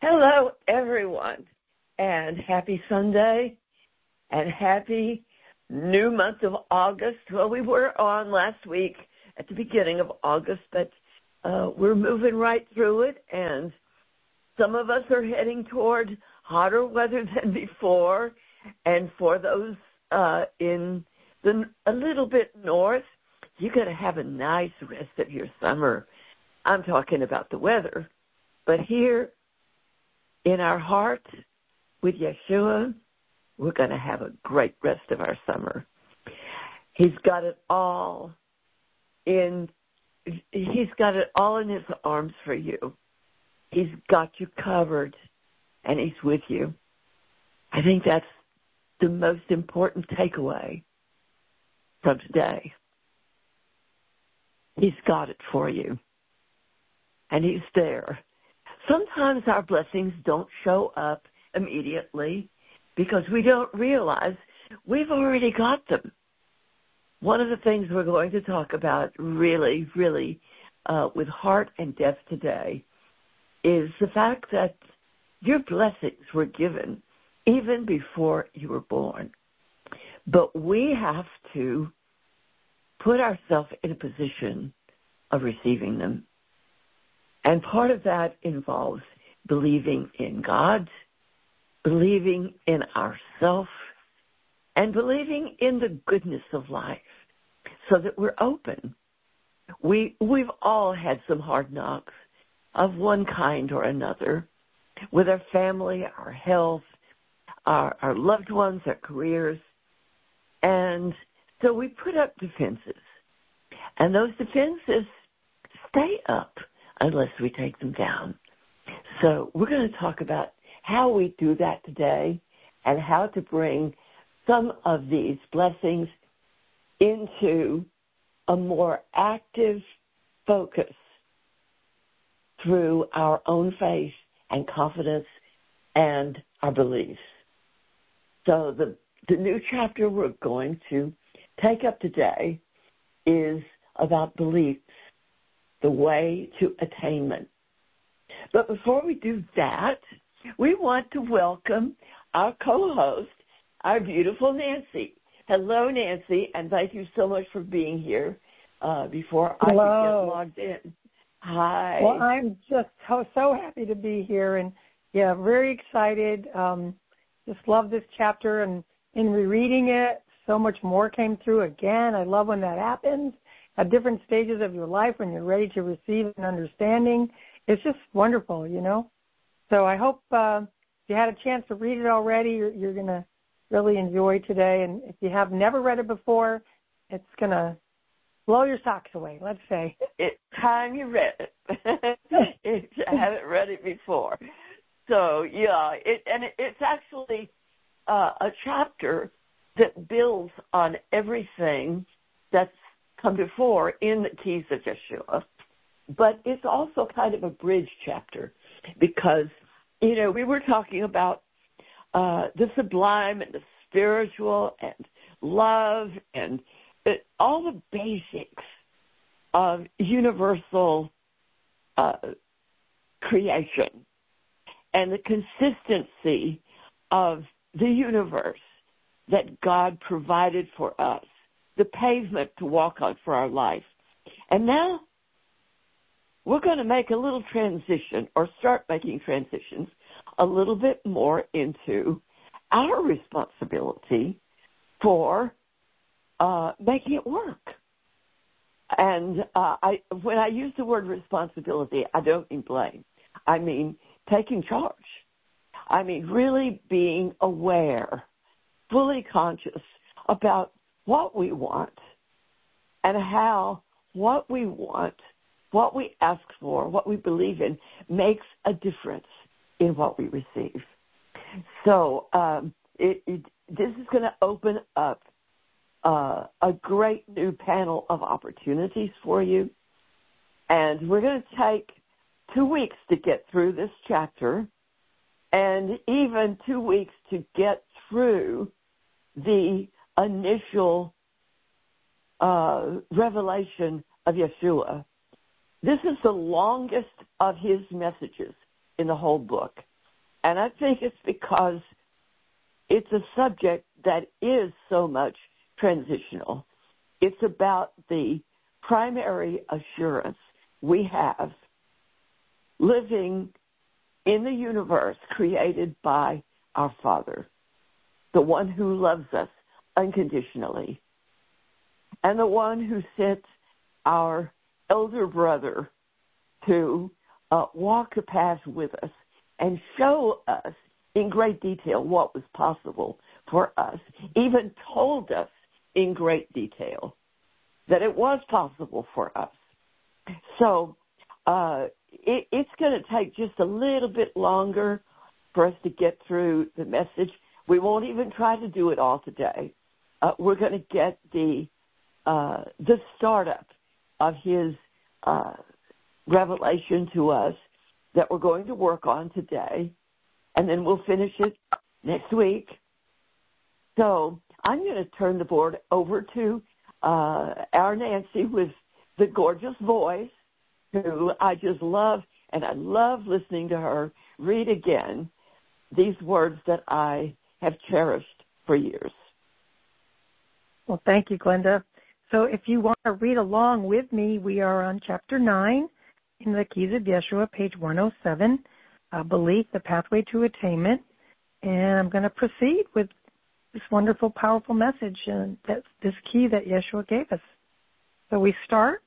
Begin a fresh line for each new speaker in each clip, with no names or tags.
Hello, everyone, and happy Sunday, and happy new month of August. Well, we were on last week at the beginning of August, but we're moving right through it, and some of us are heading toward hotter weather than before, and for those in a little bit north, you got to have a nice rest of your summer. I'm talking about the weather, but here in our heart with Yeshua, we're going to have a great rest of our summer. He's got it all in his arms for you. He's got you covered, and he's with you. I think that's the most important takeaway from today. He's got it for you, and he's there. Sometimes our blessings don't show up immediately because we don't realize we've already got them. One of the things we're going to talk about really, with heart and depth today is the fact that your blessings were given even before you were born. But we have to put ourselves in a position of receiving them. And part of that involves believing in God, believing in ourselves, and believing in the goodness of life so that we're open. We've all had some hard knocks of one kind or another with our family, our health, our loved ones, our careers. And so we put up defenses. And those defenses stay up unless we take them down. So we're going to talk about how we do that today and how to bring some of these blessings into a more active focus through our own faith and confidence and our beliefs. So the new chapter we're going to take up today is about beliefs, the way to attainment. But before we do that, we want to welcome our co-host, our beautiful Nancy. Hello, Nancy, and thank you so much for being here before I could get logged in. Hi.
Well, I'm just so happy to be here, and, yeah, very excited. Just love this chapter, and in rereading it, so much more came through again. I love when that happens at different stages of your life when you're ready to receive an understanding. It's just wonderful, you know. So I hope if you had a chance to read it already, you're going to really enjoy today. And if you have never read it before, it's going to blow your socks away, let's say.
It's time you read it. If you haven't read it before. So, yeah, it's actually a chapter that builds on everything that's come before in the Keys of Yeshua. But it's also kind of a bridge chapter because, you know, we were talking about the sublime and the spiritual and love and all the basics of universal creation and the consistency of the universe that God provided for us, the pavement to walk on for our life. And now we're going to make a little transition or start making transitions a little bit more into our responsibility for making it work. And when I use the word responsibility, I don't mean blame. I mean taking charge. I mean really being aware, fully conscious about what we want and how what we want, what we ask for, what we believe in makes a difference in what we receive. So this is going to open up a great new panel of opportunities for you. And we're going to take 2 weeks to get through this chapter and even 2 weeks to get through the initial revelation of Yeshua. This is the longest of his messages in the whole book. And I think it's because it's a subject that is so much transitional. It's about the primary assurance we have living in the universe created by our Father, the one who loves us unconditionally, and the one who sent our elder brother to walk the path with us and show us in great detail what was possible for us, even told us in great detail that it was possible for us. So it's going to take just a little bit longer for us to get through the message. We won't even try to do it all today. We're going to get the startup of his revelation to us that we're going to work on today, and then we'll finish it next week. So I'm going to turn the board over to our Nancy with the gorgeous voice, who I just love, and I love listening to her read again these words that I have cherished for years.
Well, thank you, Glenda. So if you want to read along with me, we are on Chapter 9 in the Keys of Yeshua, page 107, Belief, the Pathway to Attainment. And I'm going to proceed with this wonderful, powerful message, and that's this key that Yeshua gave us. So we start.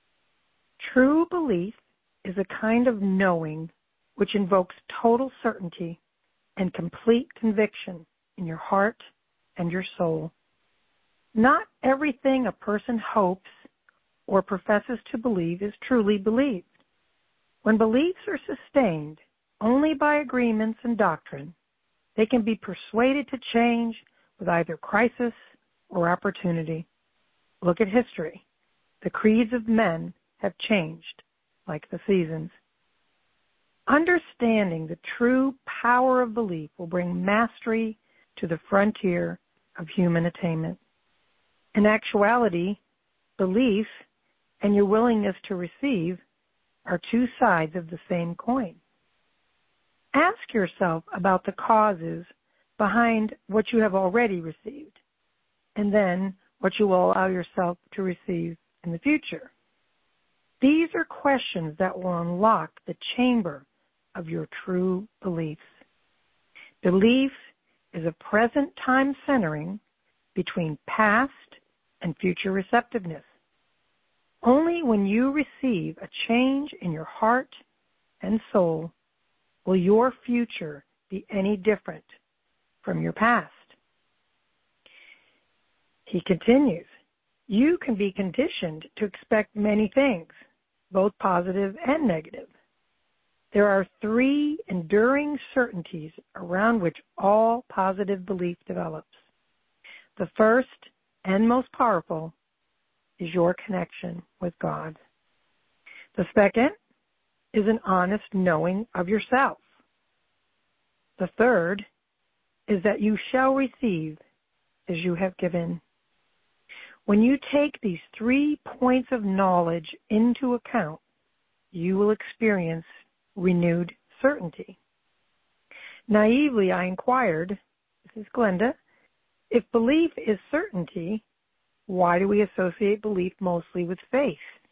True belief is a kind of knowing which invokes total certainty and complete conviction in your heart and your soul. Not everything a person hopes or professes to believe is truly believed. When beliefs are sustained only by agreements and doctrine, they can be persuaded to change with either crisis or opportunity. Look at history. The creeds of men have changed like the seasons. Understanding the true power of belief will bring mastery to the frontier of human attainment. In actuality, belief and your willingness to receive are two sides of the same coin. Ask yourself about the causes behind what you have already received, and then what you will allow yourself to receive in the future. These are questions that will unlock the chamber of your true beliefs. Belief is a present time centering between past and future receptiveness. Only when you receive a change in your heart and soul will your future be any different from your past. He continues, you can be conditioned to expect many things, both positive and negative. There are three enduring certainties around which all positive belief develops. The first and most powerful is your connection with God. The second is an honest knowing of yourself. The third is that you shall receive as you have given. When you take these 3 points of knowledge into account, you will experience renewed certainty. Naively, I inquired, this is Glenda, if belief is certainty, why do we associate belief mostly with faith?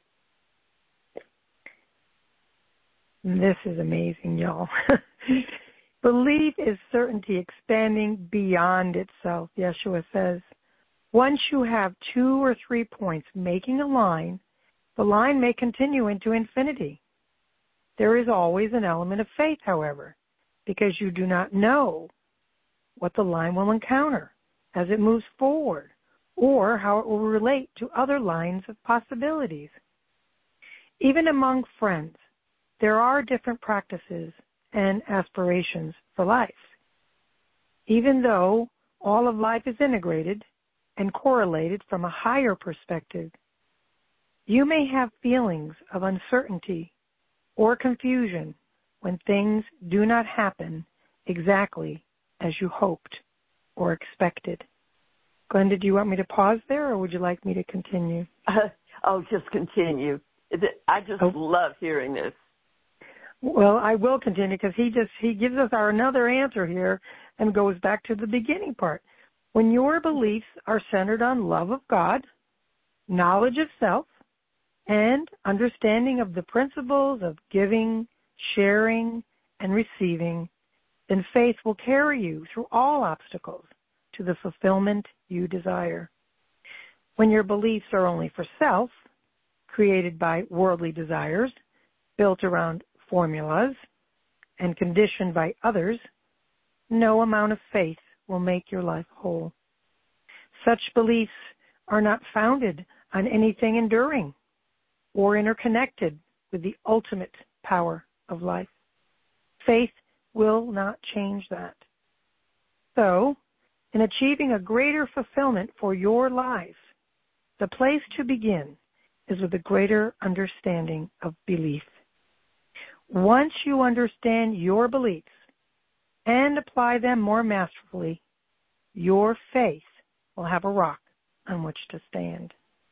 And this is amazing, y'all. Belief is certainty expanding beyond itself, Yeshua says. Once you have 2 or 3 points making a line, the line may continue into infinity. There is always an element of faith, however, because you do not know what the line will encounter as it moves forward, or how it will relate to other lines of possibilities. Even among friends, there are different practices and aspirations for life. Even though all of life is integrated and correlated from a higher perspective, you may have feelings of uncertainty or confusion when things do not happen exactly as you hoped or expected. Glenda, do you want me to pause there, or would you like me to continue?
Just continue. I just love hearing this.
Well, I will continue because he gives us another answer here and goes back to the beginning part. When your beliefs are centered on love of God, knowledge of self, and understanding of the principles of giving, sharing, and receiving, then faith will carry you through all obstacles to the fulfillment you desire. When your beliefs are only for self, created by worldly desires, built around formulas, and conditioned by others, no amount of faith will make your life whole. Such beliefs are not founded on anything enduring or interconnected with the ultimate power of life. Faith will not change that. So, in achieving a greater fulfillment for your life, the place to begin is with a greater understanding of belief. Once you understand your beliefs and apply them more masterfully, your faith will have a rock on which to stand.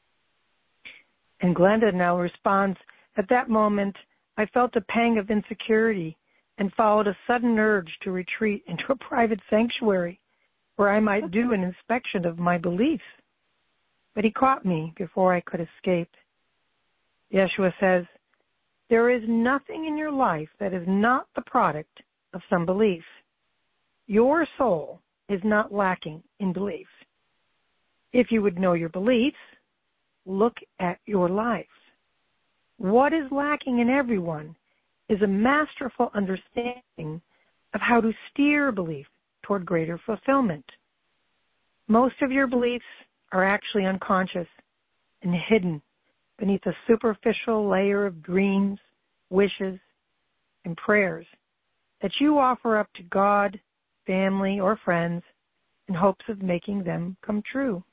And Glenda now responds, at that moment, I felt a pang of insecurity and followed a sudden urge to retreat into a private sanctuary where I might do an inspection of my beliefs. But he caught me before I could escape. Yeshua says, there is nothing in your life that is not the product of some belief. Your soul is not lacking in belief. If you would know your beliefs, look at your life. What is lacking in everyone is a masterful understanding of how to steer belief toward greater fulfillment. Most of your beliefs are actually unconscious and hidden beneath a superficial layer of dreams, wishes, and prayers that you offer up to God, family, or friends in hopes of making them come true.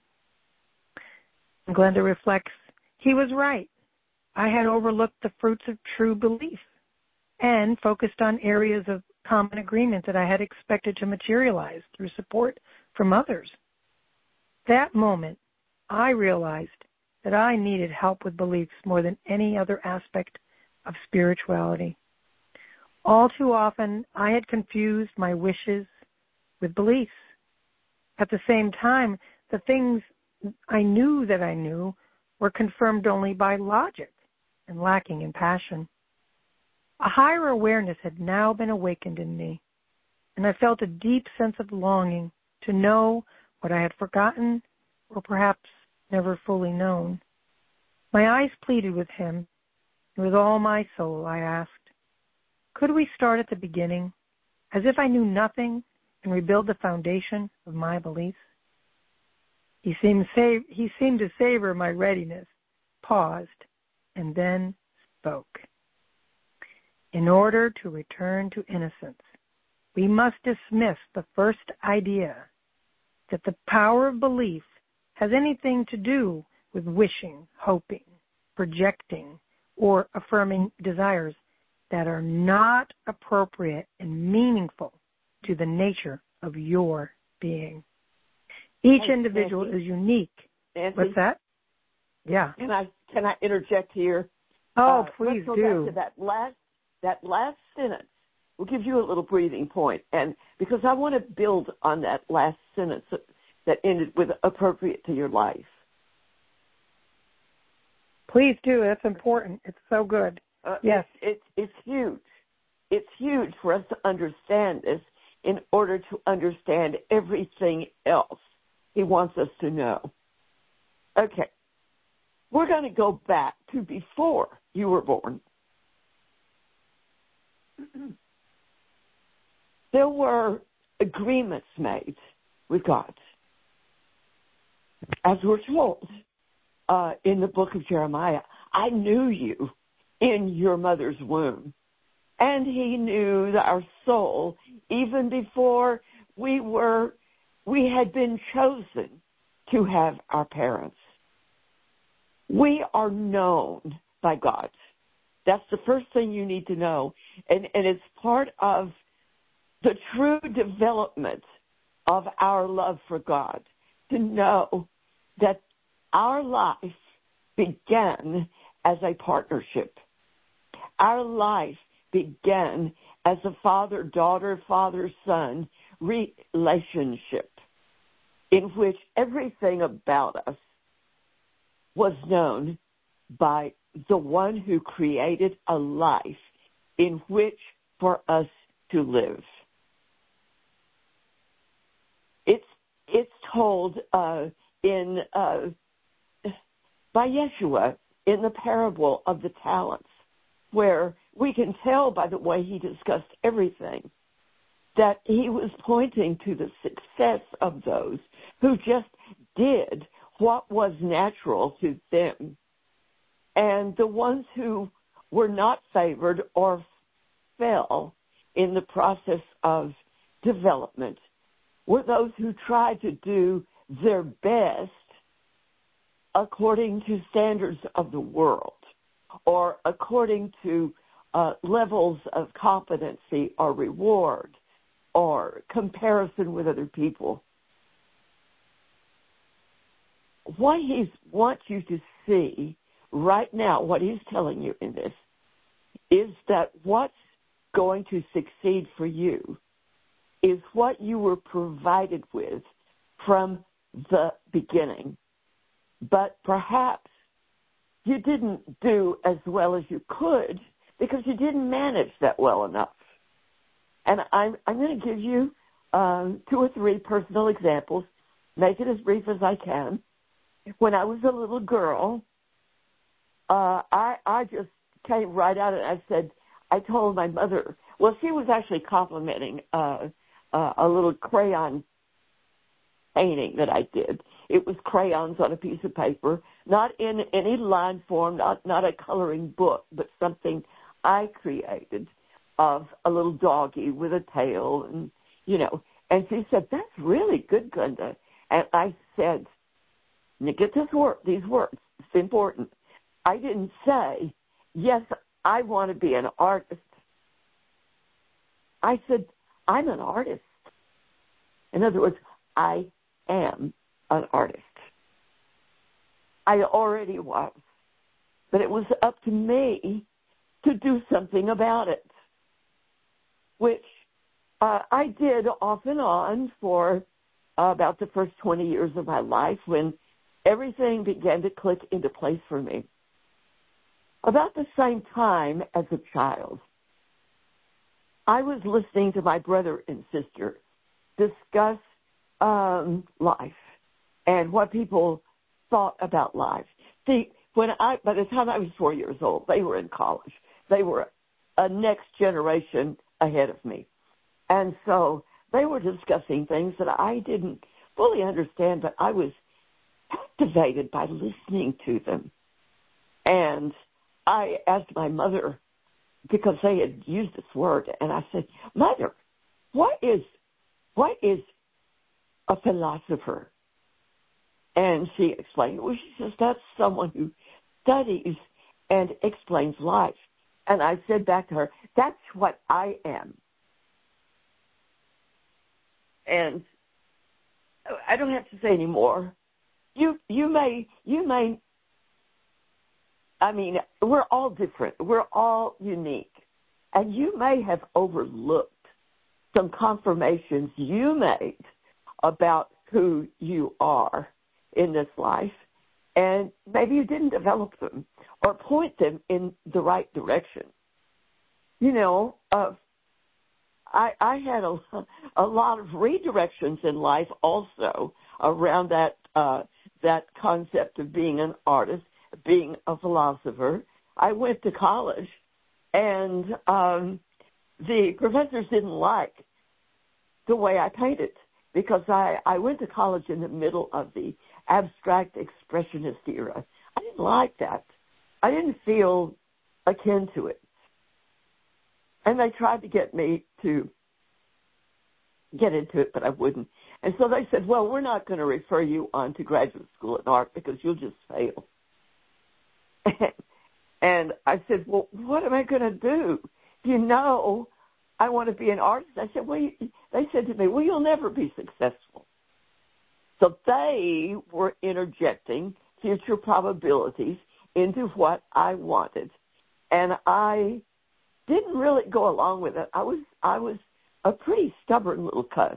And Glenda reflects, he was right. I had overlooked the fruits of true belief and focused on areas of common agreement that I had expected to materialize through support from others. That moment, I realized that I needed help with beliefs more than any other aspect of spirituality. All too often, I had confused my wishes with beliefs. At the same time, the things I knew that I knew were confirmed only by logic and lacking in passion. A higher awareness had now been awakened in me, and I felt a deep sense of longing to know what I had forgotten or perhaps never fully known. My eyes pleaded with him, and with all my soul I asked, could we start at the beginning, as if I knew nothing, and rebuild the foundation of my beliefs? He seemed to savor my readiness, paused, and then spoke. In order to return to innocence, we must dismiss the first idea that the power of belief has anything to do with wishing, hoping, projecting, or affirming desires that are not appropriate and meaningful to the nature of your being. Each individual is unique.
Nancy,
what's that? Yeah.
Can I interject here?
Oh, please
let's go
do.
back to that last sentence. We'll give you a little breathing point, and because I want to build on that last sentence that ended with appropriate to your life.
Please do. That's important. It's so good. Yes.
It's huge. It's huge for us to understand this in order to understand everything else he wants us to know. Okay. We're going to go back to before you were born. There were agreements made with God. As we're told in the book of Jeremiah, I knew you in your mother's womb. And he knew our soul even before we had been chosen to have our parents. We are known by God. That's the first thing you need to know. And it's part of the true development of our love for God, to know that our life began as a partnership. Our life began as a father-daughter, father-son relationship in which everything about us was known by the one who created a life in which for us to live. It's told by Yeshua in the parable of the talents, where we can tell by the way he discussed everything that he was pointing to the success of those who just did what was natural to them. And the ones who were not favored or fell in the process of development were those who tried to do their best according to standards of the world or according to levels of competency or reward or comparison with other people. What he wants you to see right now, what he's telling you in this, is that what's going to succeed for you is what you were provided with from the beginning. But perhaps you didn't do as well as you could because you didn't manage that well enough. And I'm going to give you 2 or 3 personal examples, make it as brief as I can. When I was a little girl, I just came right out and I told my mother, well, she was actually complimenting a little crayon painting that I did. It was crayons on a piece of paper, not in any line form, not a coloring book, but something I created of a little doggy with a tail, and And she said, "That's really good, Glenda." And I said, "Now get these words. It's important." I didn't say, "Yes, I want to be an artist." I said, "I'm an artist." In other words, I am an artist. I already was. But it was up to me to do something about it, which I did off and on for about the first 20 years of my life when everything began to click into place for me. About the same time as a child, I was listening to my brother and sister discuss life and what people thought about life. See, by the time I was 4 years old, they were in college. They were a next generation ahead of me. And so they were discussing things that I didn't fully understand, but I was captivated by listening to them. And I asked my mother, because they had used this word, and I said, "Mother, what is a philosopher?" And she explained, well, she says, "That's someone who studies and explains life." And I said back to her, "That's what I am." And I don't have to say any more. You may, I mean, we're all different. We're all unique. And you may have overlooked some confirmations you made about who you are in this life, and maybe you didn't develop them or point them in the right direction. I had a lot of redirections in life also around that concept of being an artist, being a philosopher. I went to college, and the professors didn't like the way I painted because I went to college in the middle of the abstract expressionist era. I didn't like that. I didn't feel akin to it. And they tried to get me to get into it, but I wouldn't. And so they said, "Well, we're not going to refer you on to graduate school in art because you'll just fail." And I said, "Well, what am I going to do? I want to be an artist." I said, they said to me, "Well, you'll never be successful." So they were interjecting future probabilities into what I wanted. And I didn't really go along with it. I was a pretty stubborn little cuss.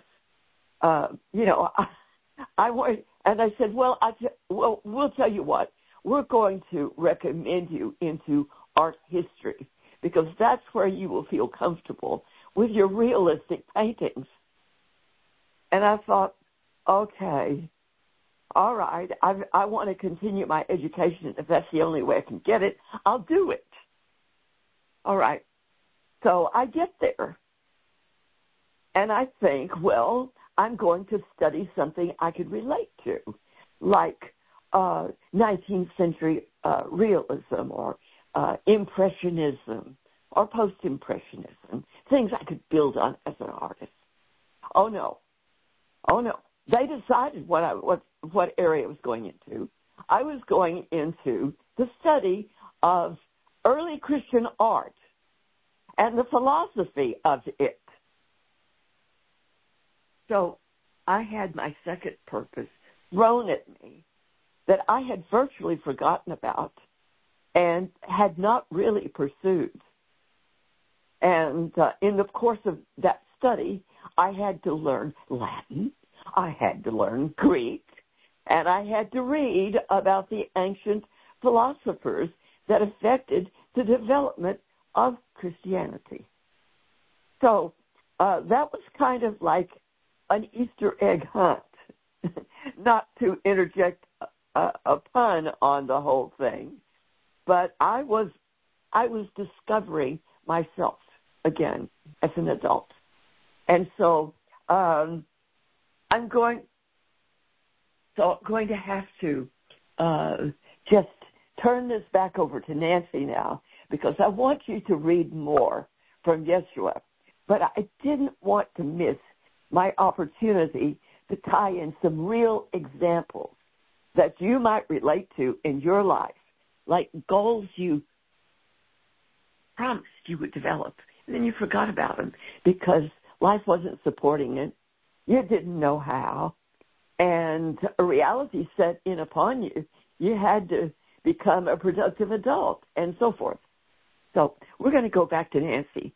I went, and I said, well, we'll tell you what. We're going to recommend you into art history because that's where you will feel comfortable with your realistic paintings. And I thought, okay, all right, I want to continue my education. If that's the only way I can get it, I'll do it. All right. So I get there. And I think, well, I'm going to study something I could relate to, like 19th century realism or impressionism or post-impressionism, things I could build on as an artist. Oh, no. They decided what area I was going into. I was going into the study of early Christian art and the philosophy of it. So I had my second purpose thrown at me that I had virtually forgotten about and had not really pursued. And in the course of that study, I had to learn Latin, I had to learn Greek, and I had to read about the ancient philosophers that affected the development of Christianity. So that was kind of like an Easter egg hunt, not to interject a pun on the whole thing, but I was discovering myself again as an adult. And so I'm going to have to just turn this back over to Nancy now because I want you to read more from Yeshua. But I didn't want to miss my opportunity to tie in some real examples that you might relate to in your life, like goals you promised you would develop, and then you forgot about them because life wasn't supporting it. You didn't know how, and a reality set in upon you. You had to become a productive adult, and so forth. So we're going to go back to Nancy.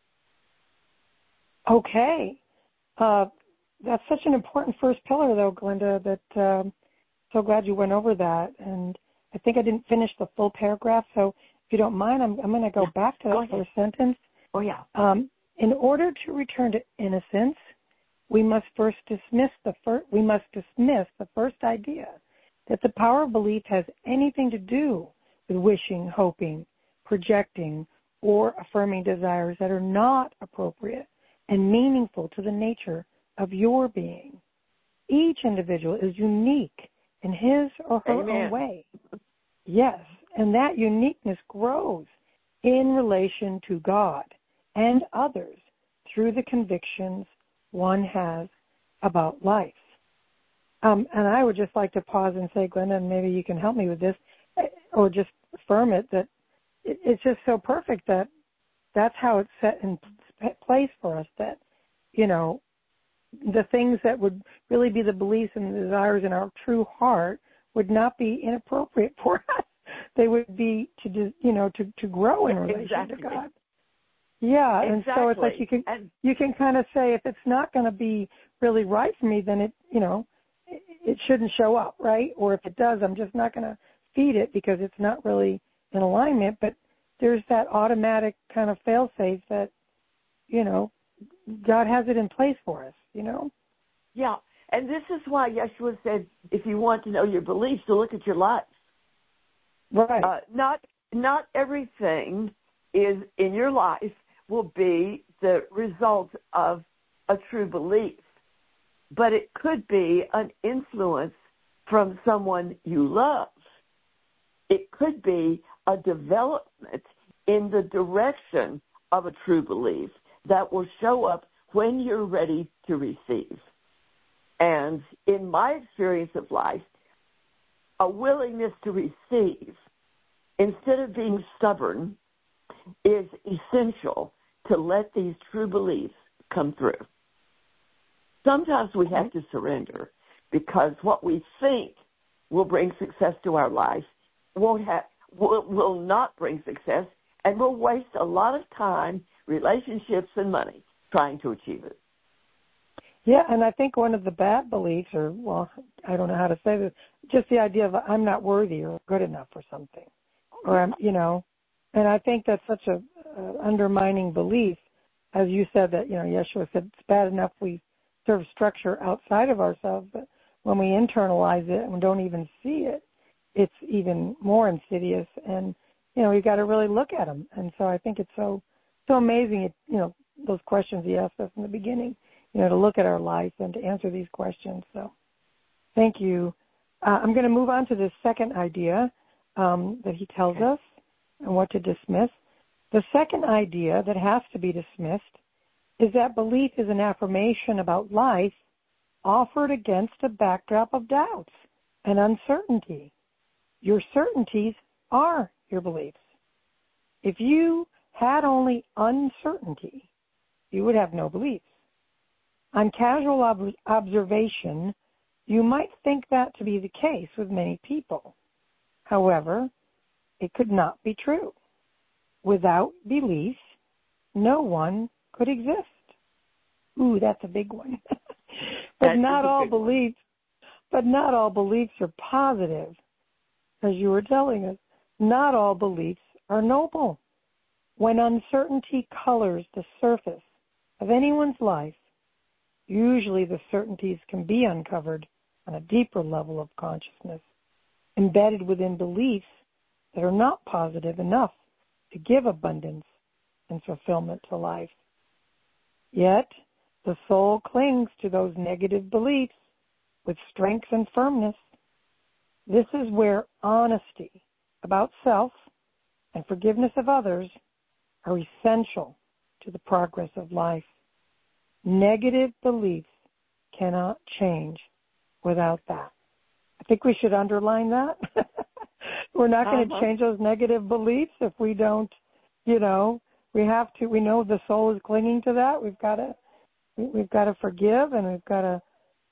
Okay. That's such an important first pillar, though, Glenda, that so glad you went over that. And I think I didn't finish the full paragraph, so if you don't mind, I'm going to go back to that first sentence.
Oh, yeah.
In order to return to innocence, we must dismiss the first idea that the power of belief has anything to do with wishing, hoping, projecting, or affirming desires that are not appropriate and meaningful to the nature of your being. Each individual is unique in his or her own way. Yes, and that uniqueness grows in relation to God and others through the convictions one has about life. And I would just like to pause and say, Glenda, and maybe you can help me with this, or just affirm it, that it's just so perfect that that's how it's set in place for us, that, the things that would really be the beliefs and the desires in our true heart would not be inappropriate for us. They would be to grow in relation to God. Yeah, exactly. And so it's like you can kind of say, if it's not going to be really right for me, then it shouldn't show up, right? Or if it does, I'm just not going to feed it because it's not really in alignment. But there's that automatic kind of fail-safe that, God has it in place for us,
Yeah, and this is why Yeshua said, if you want to know your beliefs, to look at your life.
Right.
Not everything is in your life will be the result of a true belief, but it could be an influence from someone you love. It could be a development in the direction of a true belief that will show up when you're ready to receive. And in my experience of life, a willingness to receive, instead of being stubborn, is essential to let these true beliefs come through. Sometimes we have to surrender because what we think will bring success to our life will not bring success, And we'll waste a lot of time, relationships, and money trying to achieve it.
Yeah, and I think one of the bad beliefs, or, well, I don't know how to say this, just the idea of I'm not worthy or good enough for something. Or I'm, and I think that's such a undermining belief. As you said that, Yeshua said it's bad enough we serve structure outside of ourselves, but when we internalize it and don't even see it, it's even more insidious. And, you got to really look at them. And so I think it's so amazing, those questions he asked us in the beginning, to look at our life and to answer these questions. So thank you. I'm going to move on to the second idea that he tells us and what to dismiss. The second idea that has to be dismissed is that belief is an affirmation about life offered against a backdrop of doubts and uncertainty. Your certainties are your beliefs. If you had only uncertainty, you would have no beliefs. On casual observation, you might think that to be the case with many people. However, it could not be true. Without belief, no one could exist. Ooh, that's a big one. But not all beliefs are positive. As you were telling us, not all beliefs are noble. When uncertainty colors the surface of anyone's life, usually the certainties can be uncovered on a deeper level of consciousness, embedded within beliefs that are not positive enough to give abundance and fulfillment to life. Yet, the soul clings to those negative beliefs with strength and firmness. This is where honesty about self and forgiveness of others are essential to the progress of life. Negative beliefs cannot change without that. I think we should underline that. We're not going to change those negative beliefs if we don't, we have to, we know the soul is clinging to that. We've got to forgive, and we've got to,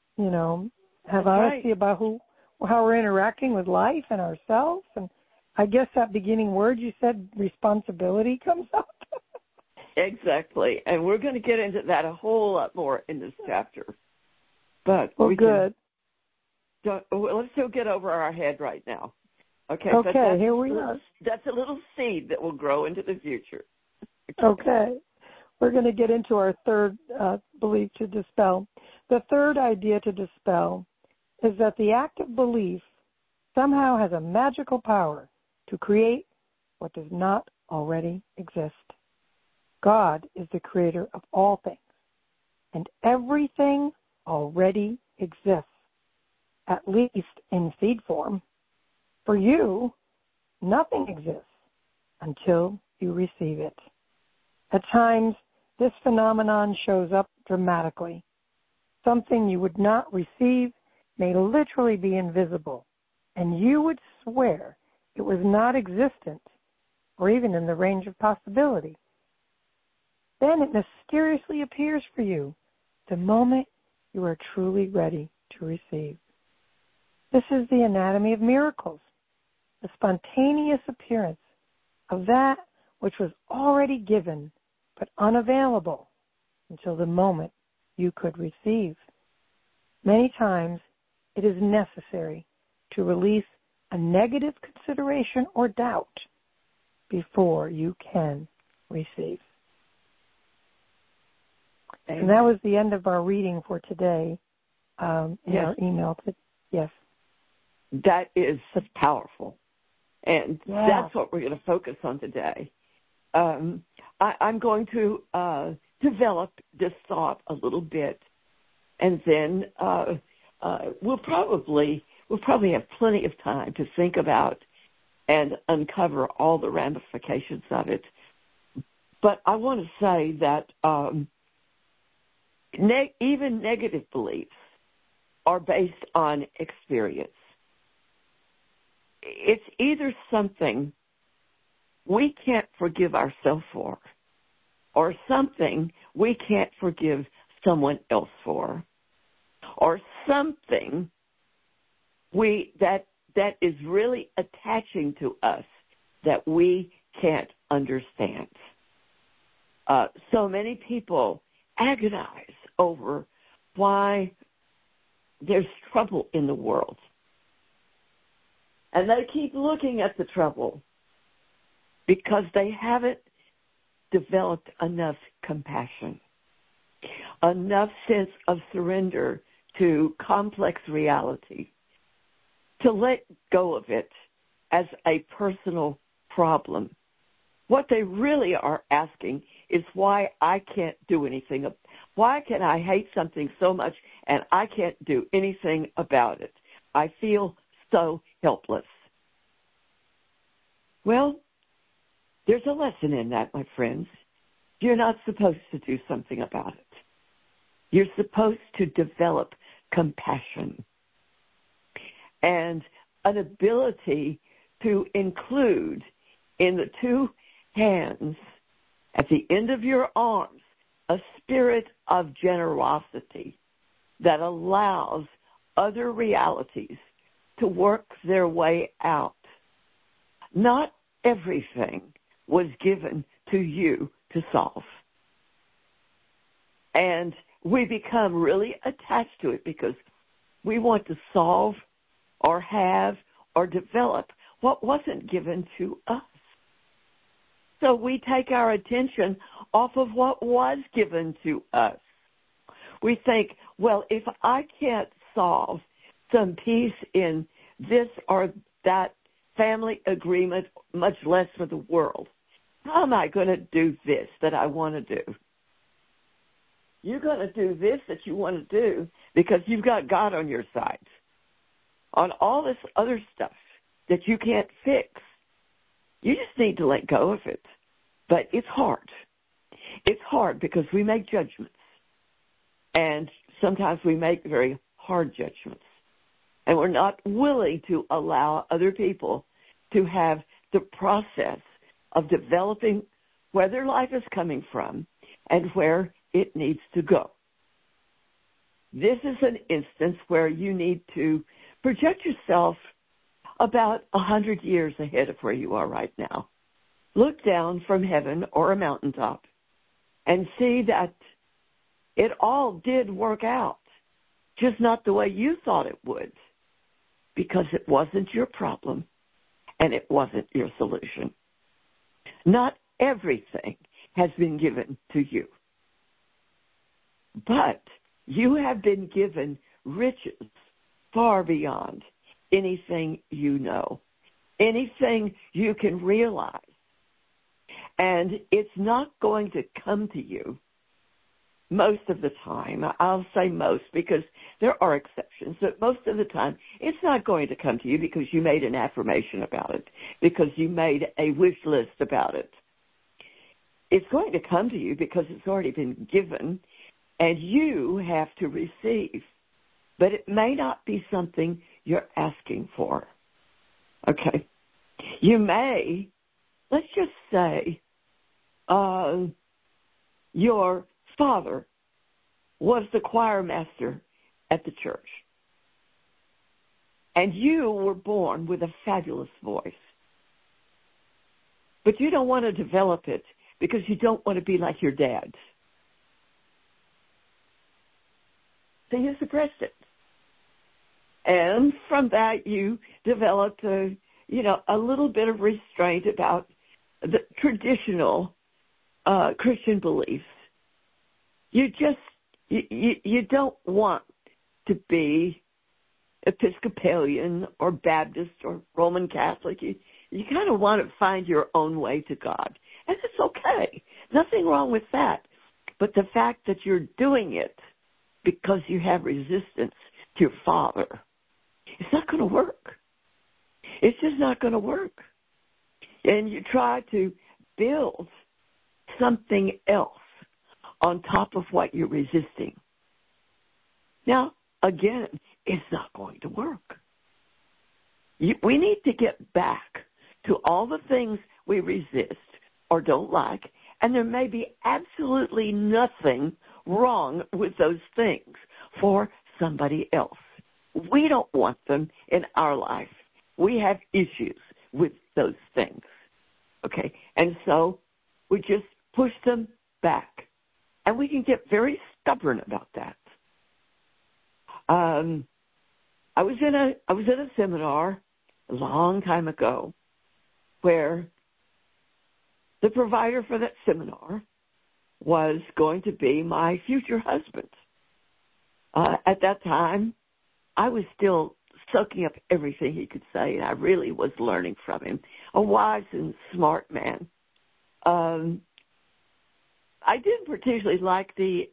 have honesty about how we're interacting with life and ourselves. And I guess that beginning word you said, responsibility, comes up.
Exactly. And we're going to get into that a whole lot more in this chapter. But
let's
still get over our head right now. Okay,
here we are.
That's a little seed that will grow into the future.
Okay. We're going to get into our third belief to dispel. The third idea to dispel is that the act of belief somehow has a magical power to create what does not already exist. God is the creator of all things, and everything already exists, at least in seed form. For you, nothing exists until you receive it. At times, this phenomenon shows up dramatically. Something you would not receive may literally be invisible, and you would swear it was not existent or even in the range of possibility. Then it mysteriously appears for you the moment you are truly ready to receive. This is the anatomy of miracles, the spontaneous appearance of that which was already given but unavailable until the moment you could receive. Many times it is necessary to release a negative consideration or doubt before you can receive.
Amen.
And that was the end of our reading for today in our email. Yes.
That is powerful. And that's what we're going to focus on today. I'm going to develop this thought a little bit, and then we'll probably have plenty of time to think about and uncover all the ramifications of it. But I want to say that even negative beliefs are based on experience. It's either something we can't forgive ourselves for, or something we can't forgive someone else for, or something that is really attaching to us that we can't understand. So many people agonize over why there's trouble in the world. And they keep looking at the trouble because they haven't developed enough compassion, enough sense of surrender to complex reality, to let go of it as a personal problem. What they really are asking is why I can't do anything. Why can I hate something so much and I can't do anything about it? I feel so helpless. Well, there's a lesson in that, my friends. You're not supposed to do something about it. You're supposed to develop compassion and an ability to include in the two hands at the end of your arms a spirit of generosity that allows other realities to work their way out. Not everything was given to you to solve. And we become really attached to it because we want to solve or have or develop what wasn't given to us. So we take our attention off of what was given to us. We think, well, if I can't solve some peace in this or that family agreement, much less for the world, how am I going to do this that I want to do? You're going to do this that you want to do because you've got God on your side. On all this other stuff that you can't fix, you just need to let go of it. But it's hard. It's hard because we make judgments. And sometimes we make very hard judgments. And we're not willing to allow other people to have the process of developing where their life is coming from and where it needs to go. This is an instance where you need to project yourself about 100 years ahead of where you are right now. Look down from heaven or a mountaintop and see that it all did work out, just not the way you thought it would, because it wasn't your problem and it wasn't your solution. Not everything has been given to you, but you have been given riches far beyond anything you know, anything you can realize. And it's not going to come to you most of the time. I'll say most because there are exceptions, but most of the time it's not going to come to you because you made an affirmation about it, because you made a wish list about it. It's going to come to you because it's already been given and you have to receive. But it may not be something you're asking for. Okay? You may, let's just say, your father was the choir master at the church. And you were born with a fabulous voice. But you don't want to develop it because you don't want to be like your dad. So you suppressed it. And from that you developed a little bit of restraint about the traditional Christian beliefs. You don't want to be Episcopalian or Baptist or Roman Catholic. You kind of want to find your own way to God. And it's okay. Nothing wrong with that. But the fact that you're doing it because you have resistance to your father, it's not going to work. It's just not going to work. And you try to build something else on top of what you're resisting. Now, again, it's not going to work. We need to get back to all the things we resist or don't like, and there may be absolutely nothing wrong with those things for somebody else. We don't want them in our life. We have issues with those things. Okay, and so we just push them back. And we can get very stubborn about that. I was in a seminar a long time ago where the provider for that seminar was going to be my future husband. At that time, I was still soaking up everything he could say, and I really was learning from him. A wise and smart man. I didn't particularly like the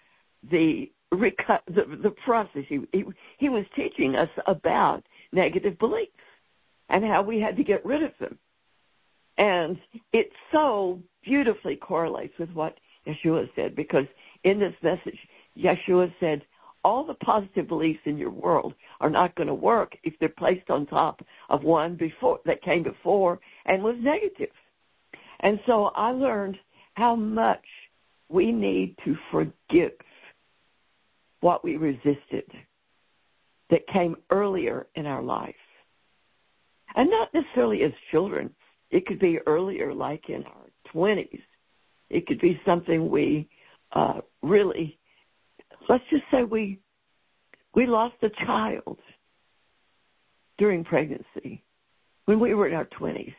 process. He was teaching us about negative beliefs and how we had to get rid of them. And it so beautifully correlates with what Yeshua said, because in this message, Yeshua said, all the positive beliefs in your world are not going to work if they're placed on top of one before that came before and was negative. And so I learned how much we need to forgive what we resisted that came earlier in our life. And not necessarily as children. It could be earlier, like in our 20s. It could be something we really, let's just say we lost a child during pregnancy when we were in our 20s.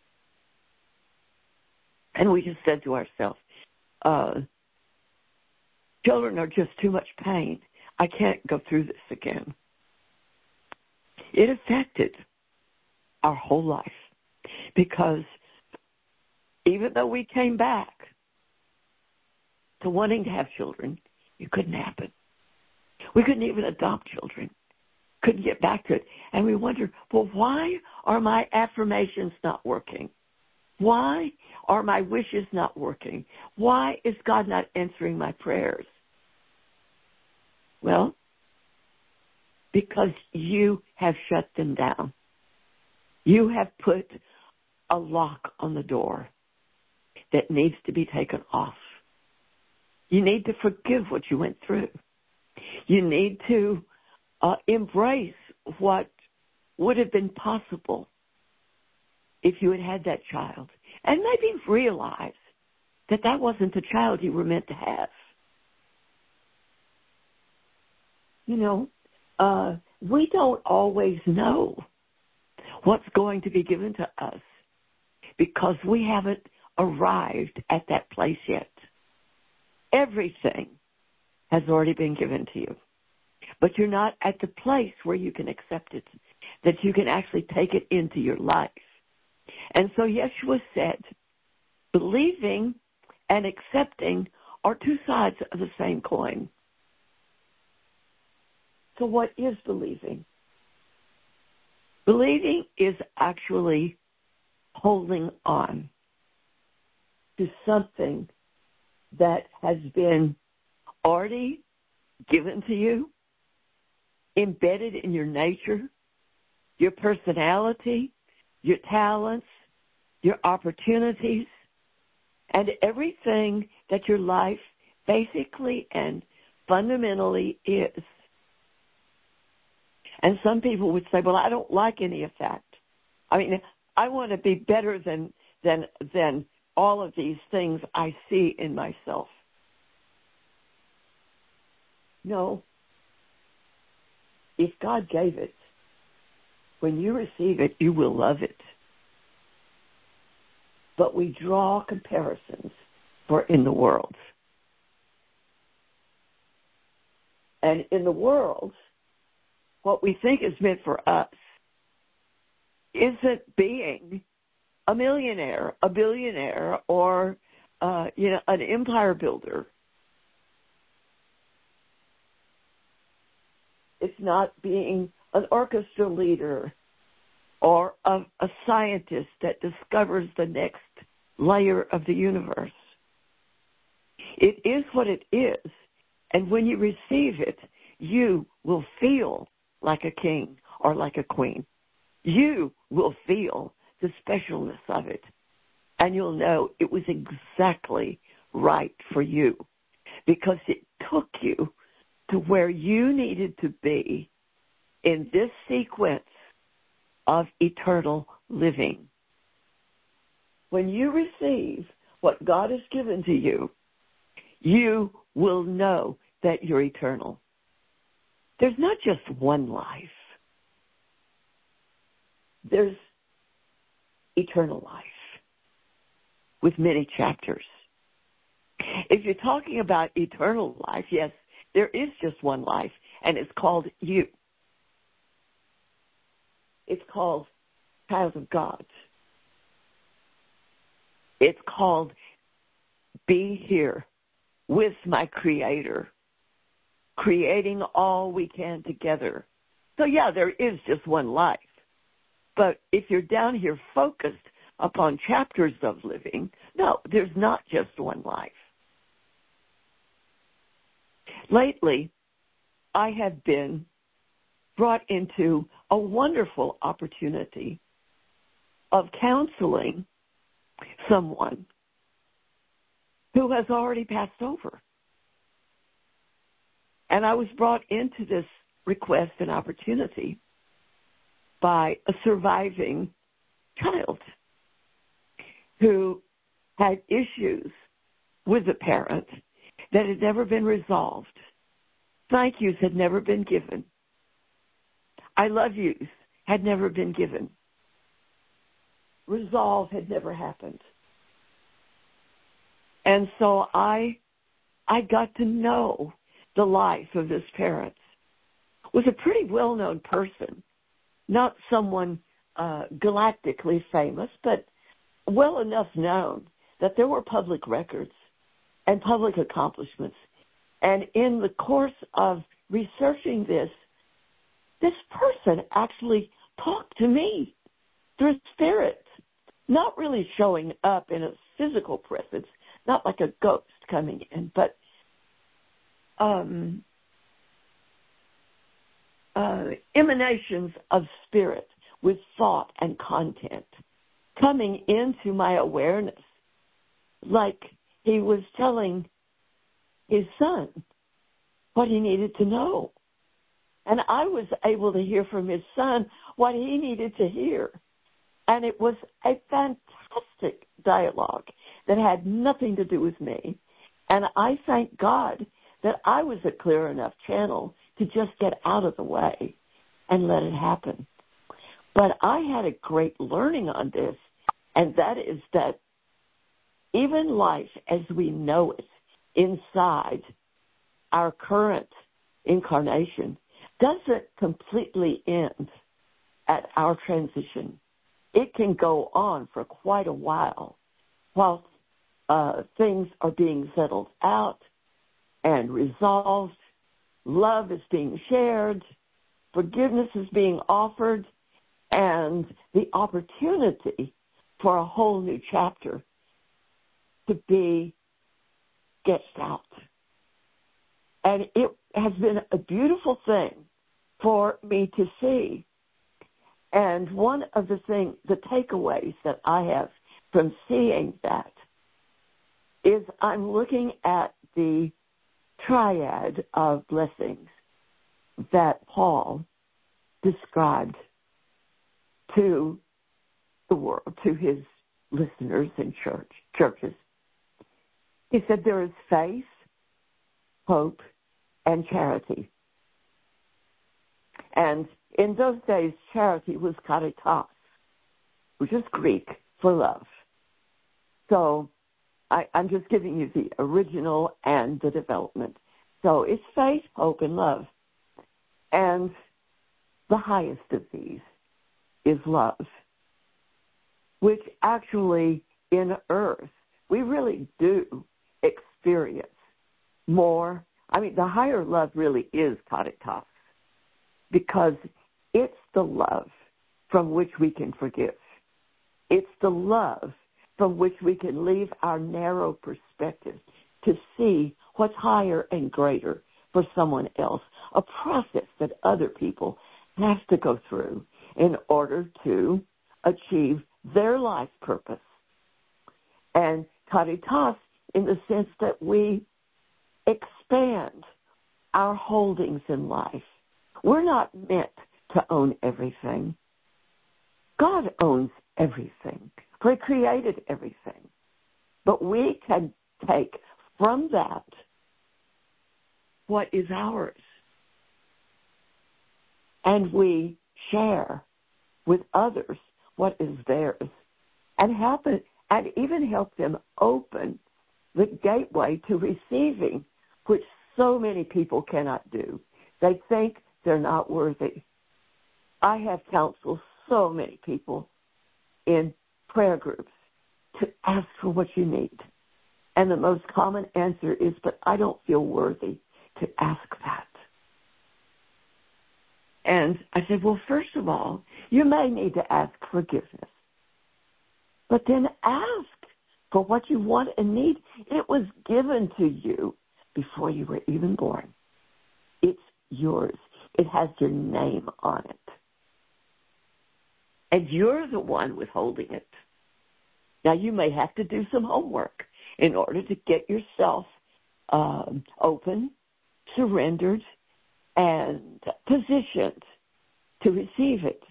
And we just said to ourselves, children are just too much pain. I can't go through this again. It affected our whole life because even though we came back to wanting to have children, it couldn't happen. We couldn't even adopt children. Couldn't get back to it. And we wondered, well, why are my affirmations not working? Why are my wishes not working? Why is God not answering my prayers? Well, because you have shut them down. You have put a lock on the door that needs to be taken off. You need to forgive what you went through. You need to embrace what would have been possible if you had had that child, and maybe realize that that wasn't the child you were meant to have. You know, we don't always know what's going to be given to us because we haven't arrived at that place yet. Everything has already been given to you, but you're not at the place where you can accept it, that you can actually take it into your life. And so Yeshua said, believing and accepting are two sides of the same coin. So what is believing? Believing is actually holding on to something that has been already given to you, embedded in your nature, your personality, your talents, your opportunities, and everything that your life basically and fundamentally is. And some people would say, well, I don't like any of that. I mean, I want to be better than all of these things I see in myself. No. If God gave it, when you receive it, you will love it. But we draw comparisons for in the world. And in the world, what we think is meant for us isn't being a millionaire, a billionaire, or an empire builder. It's not being an orchestra leader or a scientist that discovers the next layer of the universe. It is what it is, and when you receive it, you will feel like a king or like a queen. You will feel the specialness of it, and you'll know it was exactly right for you because it took you to where you needed to be in this sequence of eternal living. when you receive what God has given to you, you will know that you're eternal. There's not just one life. There's eternal life with many chapters. If you're talking about eternal life, yes, there is just one life, and it's called you. It's called child of God. It's called be here with my Creator, creating all we can together. So, yeah, there is just one life. But if you're down here focused upon chapters of living, no, there's not just one life. Lately, I have been brought into a wonderful opportunity of counseling someone who has already passed over. And I was brought into this request and opportunity by a surviving child who had issues with a parent that had never been resolved. Thank yous had never been given. I love yous had never been given. Resolve had never happened. And so I got to know the life of this parent. Was a pretty well-known person, not someone galactically famous, but well enough known that there were public records and public accomplishments. And in the course of researching this person actually talked to me through spirit, not really showing up in a physical presence, not like a ghost coming in, but emanations of spirit with thought and content coming into my awareness, like he was telling his son what he needed to know. And I was able to hear from his son what he needed to hear. And it was a fantastic dialogue that had nothing to do with me. And I thank God that I was a clear enough channel to just get out of the way and let it happen. But I had a great learning on this, and that is that even life as we know it inside our current incarnation doesn't completely end at our transition. It can go on for quite a while things are being settled out and resolved, love is being shared, forgiveness is being offered, and the opportunity for a whole new chapter to be sketched out. And it has been a beautiful thing for me to see. And one of the takeaways that I have from seeing that is I'm looking at the triad of blessings that Paul described to the world, to his listeners in churches. He said there is faith, hope, and charity. And in those days, charity was karitas, which is Greek for love. So I'm just giving you the original and the development. So it's faith, hope, and love. And the highest of these is love, which actually in earth, we really do experience more. I mean, the higher love really is karitas, because it's the love from which we can forgive. It's the love from which we can leave our narrow perspective to see what's higher and greater for someone else, a process that other people have to go through in order to achieve their life purpose. And caritas in the sense that we expand our holdings in life. We're not meant to own everything. God owns everything. for He created everything. But we can take from that what is ours. And we share with others what is theirs. And even help them open the gateway to receiving, which so many people cannot do. They think they're not worthy. I have counseled so many people in prayer groups to ask for what you need. And the most common answer is, but I don't feel worthy to ask that. And I said, well, first of all, you may need to ask forgiveness. But then ask for what you want and need. It was given to you before you were even born. It's yours. It has your name on it. And you're the one withholding it. Now, you may have to do some homework in order to get yourself open, surrendered, and positioned to receive it.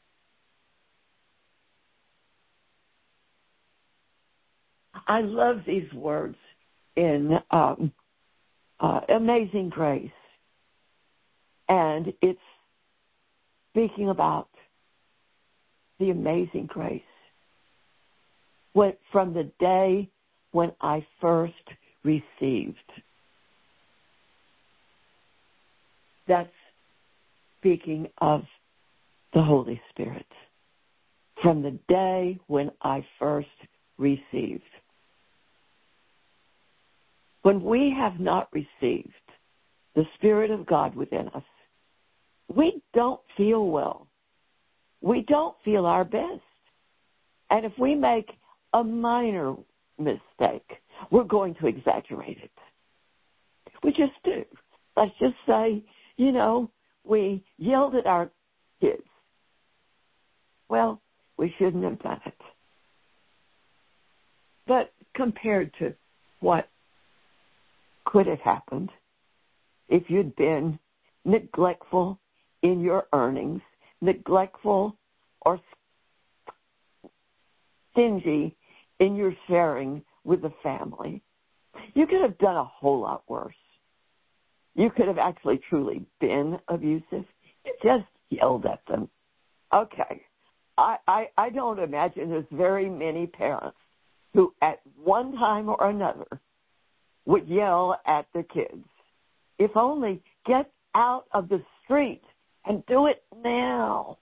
I love these words in Amazing Grace. And it's speaking about the amazing grace. From the day when I first received. That's speaking of the Holy Spirit. From the day when I first received. When we have not received the Spirit of God within us, we don't feel well. We don't feel our best. And if we make a minor mistake, we're going to exaggerate it. We just do. Let's just say, we yelled at our kids. Well, we shouldn't have done it. But compared to what could have happened if you'd been neglectful in your earnings, neglectful or stingy in your sharing with the family, you could have done a whole lot worse. You could have actually truly been abusive. You just yelled at them. Okay. I don't imagine there's very many parents who at one time or another would yell at their kids. If only get out of the street and do it now.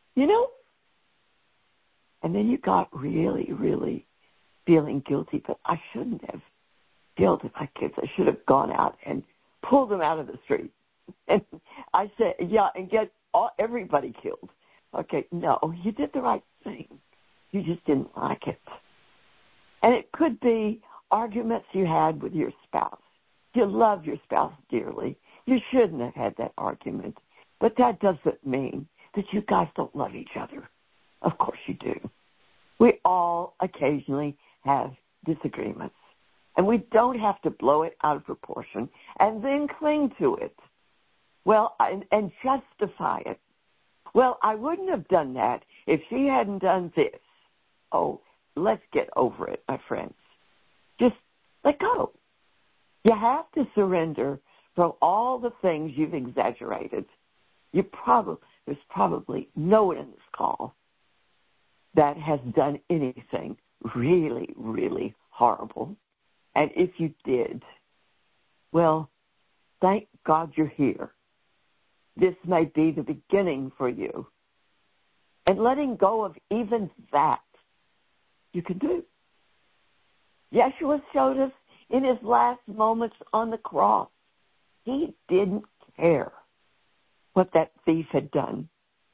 And then you got really, really feeling guilty, but I shouldn't have yelled at my kids. I should have gone out and pulled them out of the street. And I said, and get everybody killed. Okay, no, you did the right thing. You just didn't like it. And it could be arguments you had with your spouse. You love your spouse dearly. You shouldn't have had that argument. But that doesn't mean that you guys don't love each other. Of course you do. We all occasionally have disagreements. And we don't have to blow it out of proportion and then cling to it. Well, and justify it. Well, I wouldn't have done that if she hadn't done this. Oh, let's get over it, my friends. Just let go. You have to surrender from all the things you've exaggerated. There's probably no one in this call that has done anything really, really horrible. And if you did, well, thank God you're here. This may be the beginning for you. And letting go of even that, you can do. Yeshua showed us in his last moments on the cross, he didn't care what that thief had done.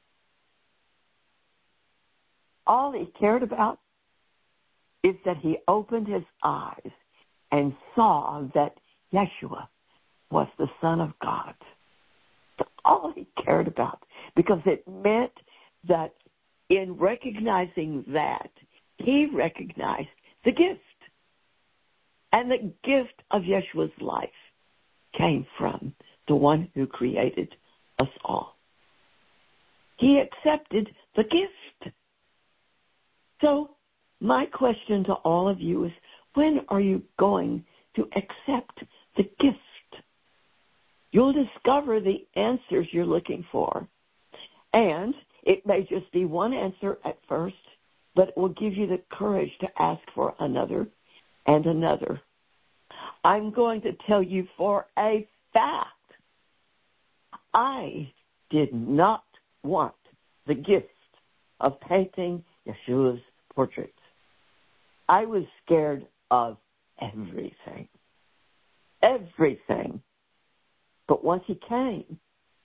All he cared about is that he opened his eyes and saw that Yeshua was the Son of God. That's all he cared about, because it meant that in recognizing that, he recognized the gift. And the gift of Yeshua's life came from the one who created us all. He accepted the gift. So my question to all of you is, when are you going to accept the gift? You'll discover the answers you're looking for. And it may just be one answer at first, but it will give you the courage to ask for another and another. I'm going to tell you for a fact, I did not want the gift of painting Yeshua's portrait. I was scared of everything. Everything. But once he came,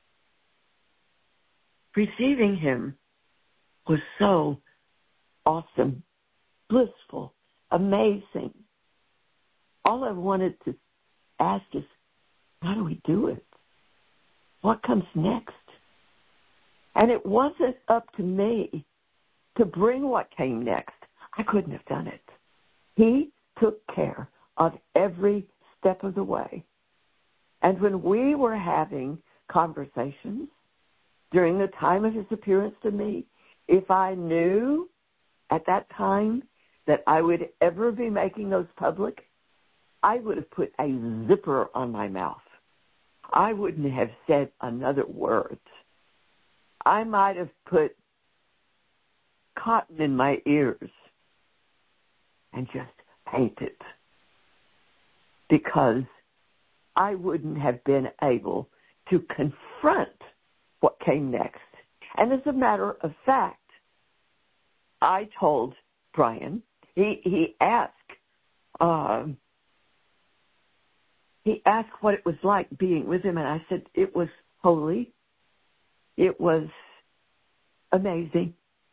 receiving him was so awesome, blissful, amazing. All I wanted to ask is, how do we do it? What comes next? And it wasn't up to me to bring what came next. I couldn't have done it. He took care of every step of the way. And when we were having conversations during the time of his appearance to me, if I knew at that time that I would ever be making those public, I would have put a zipper on my mouth. I wouldn't have said another word. I might have put cotton in my ears and just painted, because I wouldn't have been able to confront what came next. And as a matter of fact, I told Brian, he asked what it was like being with him, and I said it was holy. It was amazing.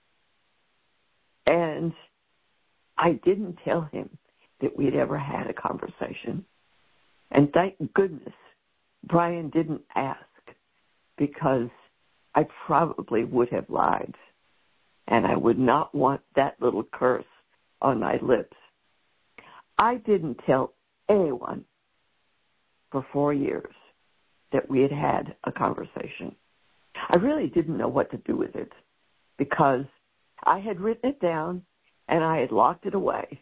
And I didn't tell him that we'd ever had a conversation. And thank goodness Brian didn't ask, because I probably would have lied. And I would not want that little curse on my lips. I didn't tell anyone for 4 years that we had had a conversation. I really didn't know what to do with it, because I had written it down and I had locked it away.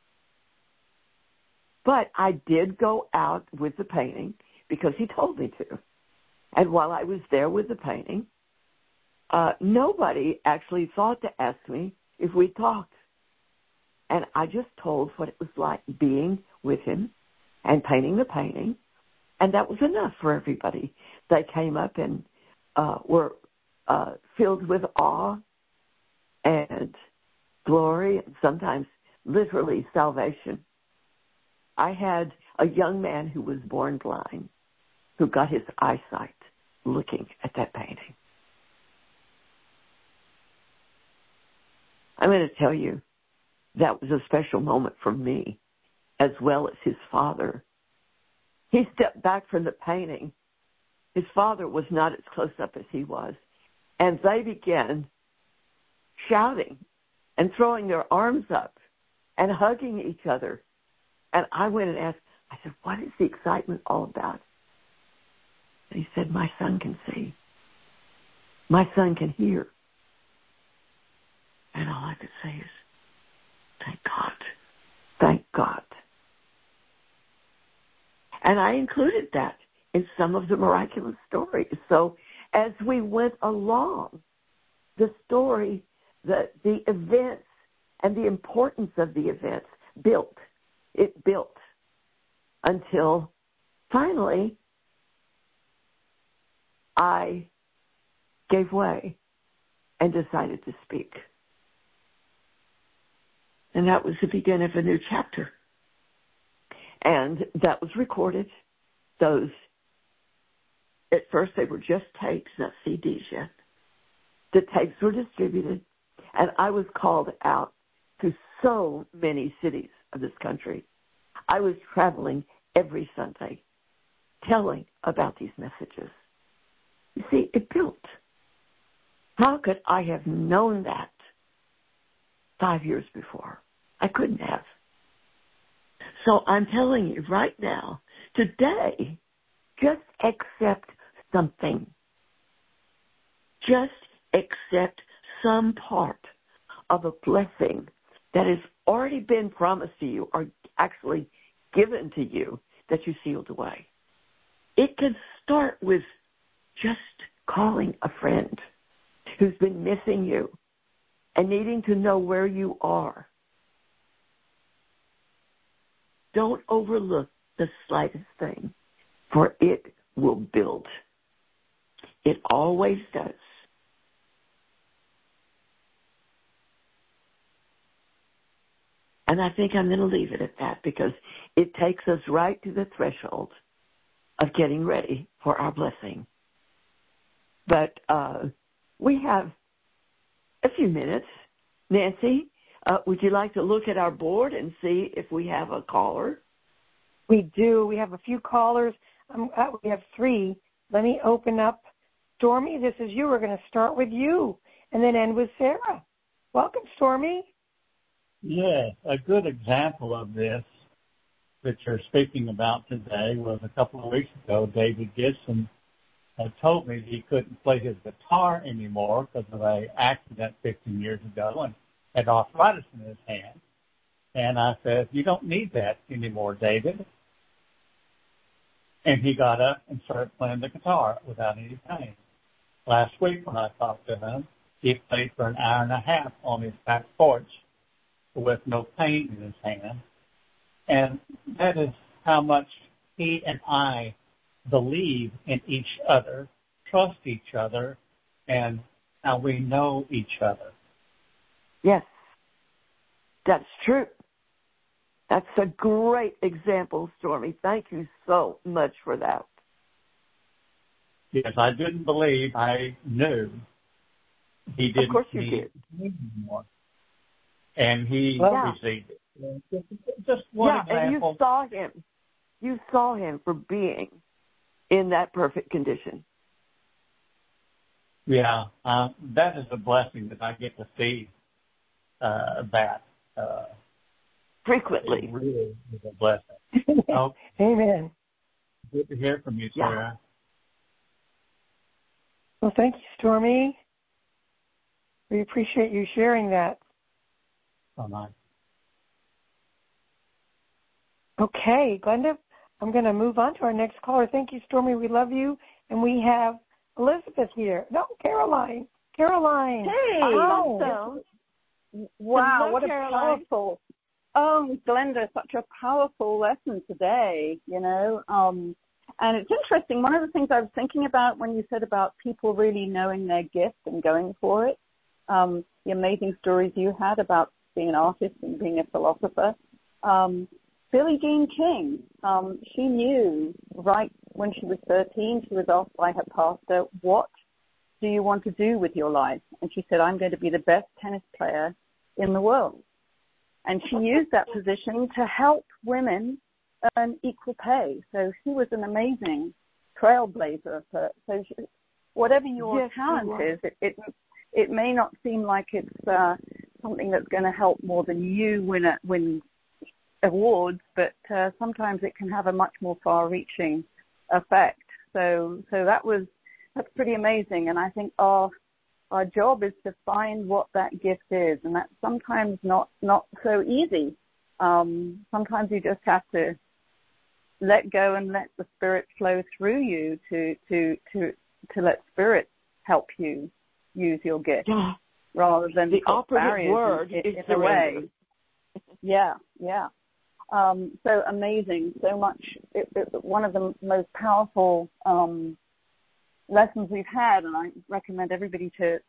But I did go out with the painting because he told me to. And while I was there with the painting, nobody actually thought to ask me if we talked. And I just told what it was like being with him and painting the painting. And that was enough for everybody. They came up and were filled with awe and glory, and sometimes literally salvation. I had a young man who was born blind who got his eyesight looking at that painting. I'm going to tell you, that was a special moment for me, as well as his father. He stepped back from the painting. His father was not as close up as he was. And they began shouting and throwing their arms up and hugging each other. And I went and asked, I said, what is the excitement all about? And he said, my son can see. My son can hear. And all I could say is, thank God. Thank God. And I included that in some of the miraculous stories. So as we went along, the story, the events, and the importance of the events built. It built until finally I gave way and decided to speak. And that was the beginning of a new chapter. And that was recorded. Those, at first they were just tapes, not CDs yet. The tapes were distributed, and I was called out to so many cities of this country. I was traveling every Sunday, telling about these messages. You see, it built. How could I have known that 5 years before? I couldn't have. So I'm telling you right now, today, just accept something. Just accept some part of a blessing that has already been promised to you or actually given to you that you sealed away. It can start with just calling a friend who's been missing you and needing to know where you are. Don't overlook the slightest thing, for it will build. It always does. And I think I'm going to leave it at that because it takes us right to the threshold of getting ready for our blessing. But we have a few minutes. Nancy, would you like to look at our board and see if we have a caller?
We do. We have a few callers. We have 3. Let me open up. Stormy, this is you. We're going to start with you and then end with Sarah. Welcome, Stormy.
Yeah, a good example of this that you're speaking about today was a couple of weeks ago. David Gibson told me he couldn't play his guitar anymore because of an accident 15 years ago and had arthritis in his hand. And I said, you don't need that anymore, David. And he got up and started playing the guitar without any pain. Last week when I talked to him, he played for an hour and a half on his back porch with no pain in his hand. And that is how much he and I believe in each other, trust each other, and how we know each other.
Yes, that's true. That's a great example, Stormy. Thank you so much for that.
Yes, I didn't believe I knew he didn't
of course you
need
did.
me anymore. And he received it. Just one example.
And you saw him. You saw him for being in that perfect condition.
Yeah, that is a blessing that I get to see that.
Frequently.
It really is a blessing. Oh,
Amen.
Good to hear from you, Sarah.
Well, thank you, Stormy. We appreciate you sharing that.
Oh, nice.
Okay, Glenda, I'm going to move on to our next caller. Thank you, Stormy. We love you. And we have Elizabeth here. No, Caroline. Caroline.
Hey.
Awesome.
Wow,
Hello,
what
Caroline.
a powerful, Glenda, such a powerful lesson today, you know. And it's interesting. One of the things I was thinking about when you said about people really knowing their gift and going for it, the amazing stories you had about being an artist and being a philosopher. Billie Jean King, she knew right when she was 13, she was asked by her pastor, what do you want to do with your life? And she said, I'm going to be the best tennis player in the world. And she used that position to help women earn equal pay. So she was an amazing trailblazer. So whatever your talent is, it may not seem like it's something that's going to help more than you win awards, but sometimes it can have a much more far-reaching effect. So that's pretty amazing. And I think our job is to find what that gift is, and that's sometimes not so easy. Sometimes you just have to let go and let the Spirit flow through you to let Spirit help you use your gift, rather than
the operative word
in
is
a way. Yeah. So amazing, so much. One of the most powerful lessons we've had, and I recommend everybody to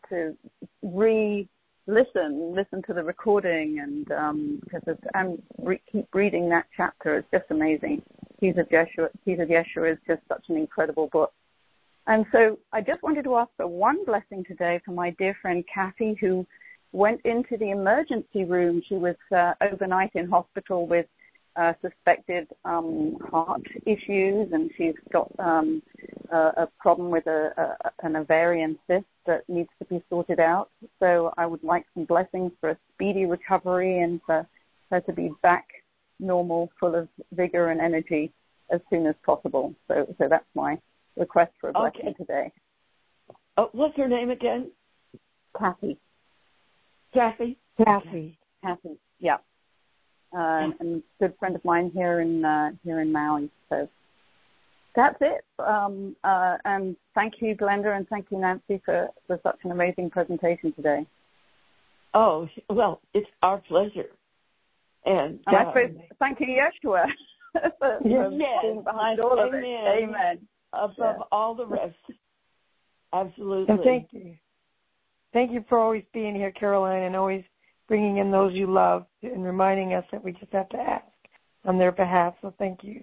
listen to the recording, and keep reading that chapter. It's just amazing. Keys of Yeshua is just such an incredible book. And so I just wanted to ask for one blessing today for my dear friend Kathy, who went into the emergency room. She was overnight in hospital with suspected heart issues, and she's got a problem with an ovarian cyst that needs to be sorted out. So I would like some blessings for a speedy recovery and for her to be back normal, full of vigor and energy as soon as possible. So that's my request for a blessing today.
What's her name again?
Kathy.
Kathy.
Yeah. And a good friend of mine here in Maui. So that's it. And thank you, Glenda, and thank you, Nancy, for such an amazing presentation today.
Oh, well, it's our pleasure. And
I suppose thank you, Yeshua, for being behind all of it. Amen.
Above all the rest. Absolutely.
And thank you. Thank you for always being here, Caroline, and always bringing in those you love and reminding us that we just have to ask on their behalf. So thank you.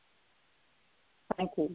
Thank you.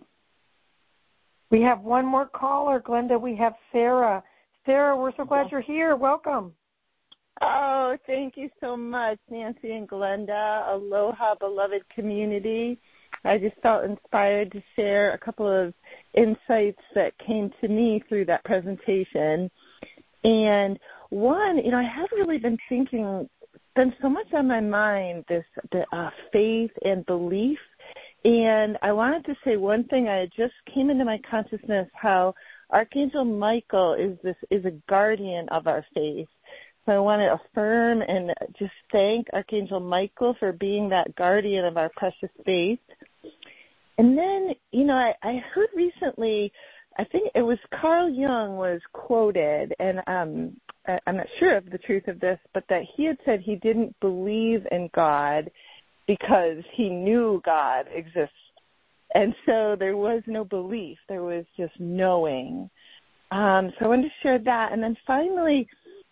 We have one more caller, Glenda. We have Sarah. Sarah, we're so glad you're here. Welcome.
Oh, thank you so much, Nancy and Glenda. Aloha, beloved community. I just felt inspired to share a couple of insights that came to me through that presentation. And one, I have really been thinking, been so much on my mind, the faith and belief. And I wanted to say one thing. I just came into my consciousness how Archangel Michael is a guardian of our faith. So I want to affirm and just thank Archangel Michael for being that guardian of our precious faith. And then, I heard recently, I think it was Carl Jung was quoted, and I'm not sure of the truth of this, but that he had said he didn't believe in God because he knew God exists. And so there was no belief. There was just knowing. So I wanted to share that. And then finally,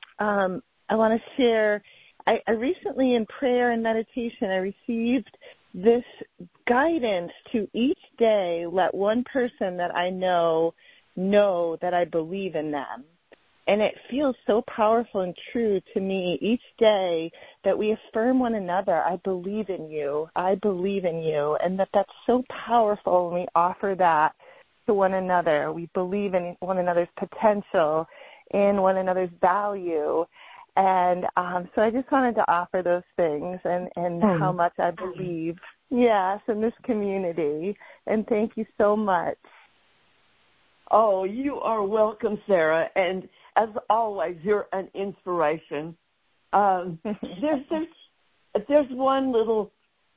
I want to share, I recently in prayer and meditation, I received this guidance to each day let one person that I know that I believe in them. And it feels so powerful and true to me each day that we affirm one another, I believe in you, I believe in you, and that's so powerful when we offer that to one another. We believe in one another's potential, in one another's value. And so I just wanted to offer those things and how much I believe, yes, in this community. And thank you so much.
Oh, you are welcome, Sarah. And as always, you're an inspiration. There's one little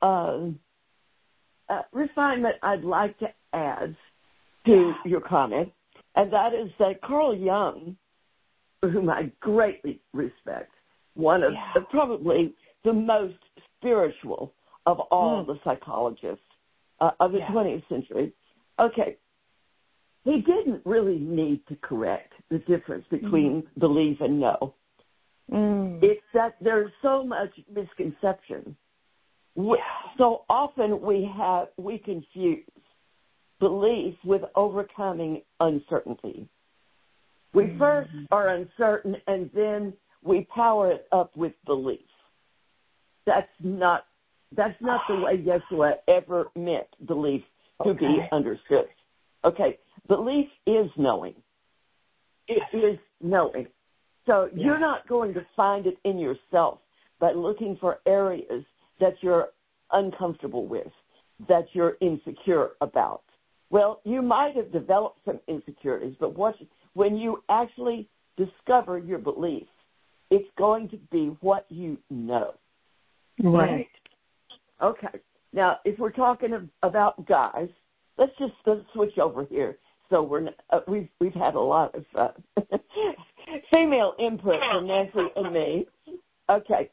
refinement I'd like to add to your comment, and that is that Carl Jung, whom I greatly respect, one of probably the most spiritual of all the psychologists of the 20th century. Okay, he didn't really need to correct the difference between belief and know. It's that there's so much misconception. So often we confuse belief with overcoming uncertainty. We first are uncertain, and then we power it up with belief. That's not the way Yeshua ever meant belief to be understood. Okay, belief is knowing. It is knowing. So you're not going to find it in yourself by looking for areas that you're uncomfortable with, that you're insecure about. Well, you might have developed some insecurities, but when you actually discover your belief, it's going to be what you know.
Right.
Okay. Now, if we're talking about guys, let's switch over here. So we've had a lot of female input from Nancy and me. Okay.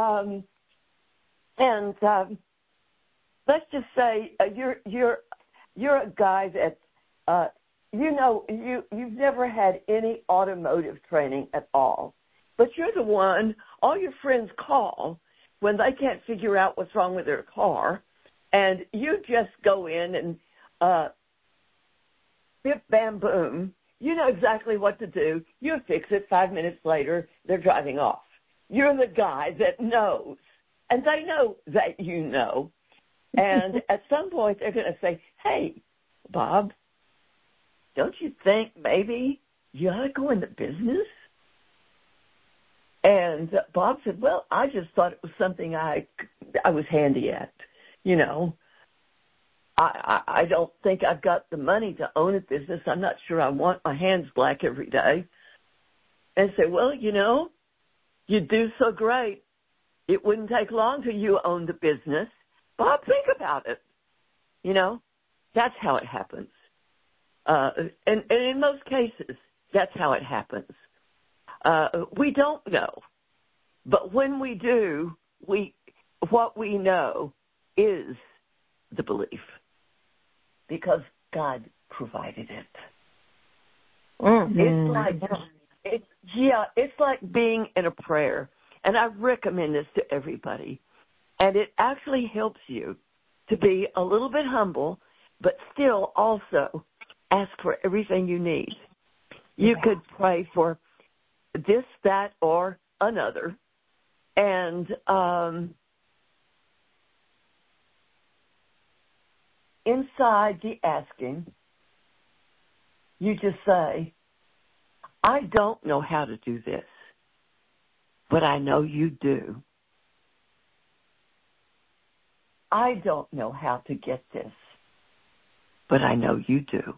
And let's just say you're a guy that you've never had any automotive training at all, but you're the one all your friends call when they can't figure out what's wrong with their car, and you just go in and bip, bam, boom. You know exactly what to do. You fix it. 5 minutes later, they're driving off. You're the guy that knows, and they know that you know. And at some point, they're going to say, hey, Bob, don't you think maybe you ought to go into business? And Bob said, well, I just thought it was something I was handy at, I don't think I've got the money to own a business. I'm not sure I want my hands black every day. And say, well, you do so great. It wouldn't take long till you owned the business. Bob, think about it. You know, that's how it happens. And in most cases, that's how it happens. We don't know. But when we do, what we know is the belief. Because God provided it. Mm-hmm. It's like being in a prayer. And I recommend this to everybody. And it actually helps you to be a little bit humble, but still also ask for everything you need. You could pray for this, that, or another. And inside the asking, you just say, I don't know how to do this, but I know you do. I don't know how to get this, but I know you do.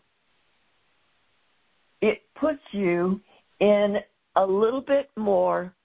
It puts you in a little bit more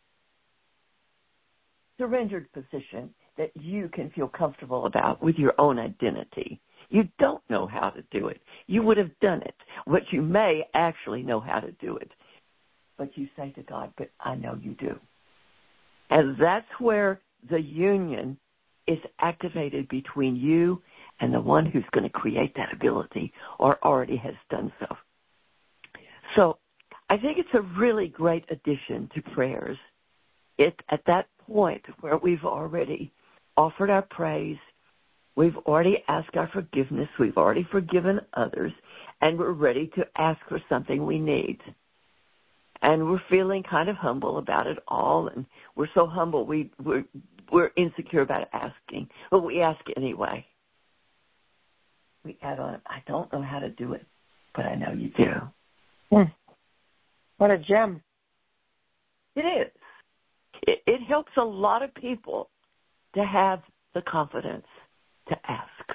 surrendered position that you can feel comfortable about with your own identity. You don't know how to do it. You would have done it, but you may actually know how to do it. But you say to God, but I know you do. And that's where the union is activated between you and the one who's going to create that ability or already has done so. So I think it's a really great addition to prayers. At that point where we've already offered our praise, we've already asked our forgiveness, we've already forgiven others, and we're ready to ask for something we need. And we're feeling kind of humble about it all, and we're so humble we're insecure about asking, but we ask anyway. We add on, I don't know how to do it, but I know you do.
What a gem.
It is. It helps a lot of people to have the confidence to ask.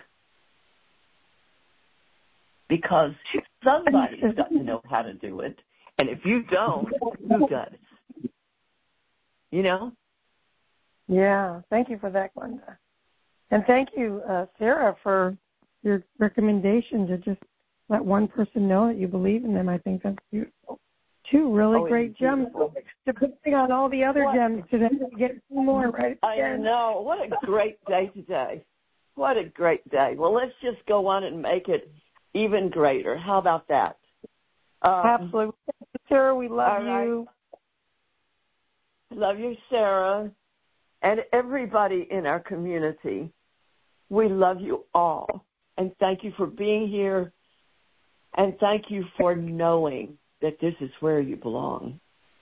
Because somebody's got to know how to do it. And if you don't, who does? You know?
Yeah. Thank you for that, Glenda. And thank you, Sarah, for your recommendation to just let one person know that you believe in them. I think that's beautiful. Two really great gems. Depending on all the other gems today, to get two more right.
I know. What a great day today. What a great day. Well, let's just go on and make it even greater. How about that?
Absolutely. Sarah, we love you.
Love you, Sarah. And everybody in our community, we love you all. And thank you for being here. And thank you for knowing that this is where you belong.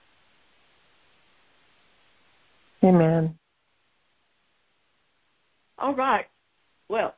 Amen.
All right. Well,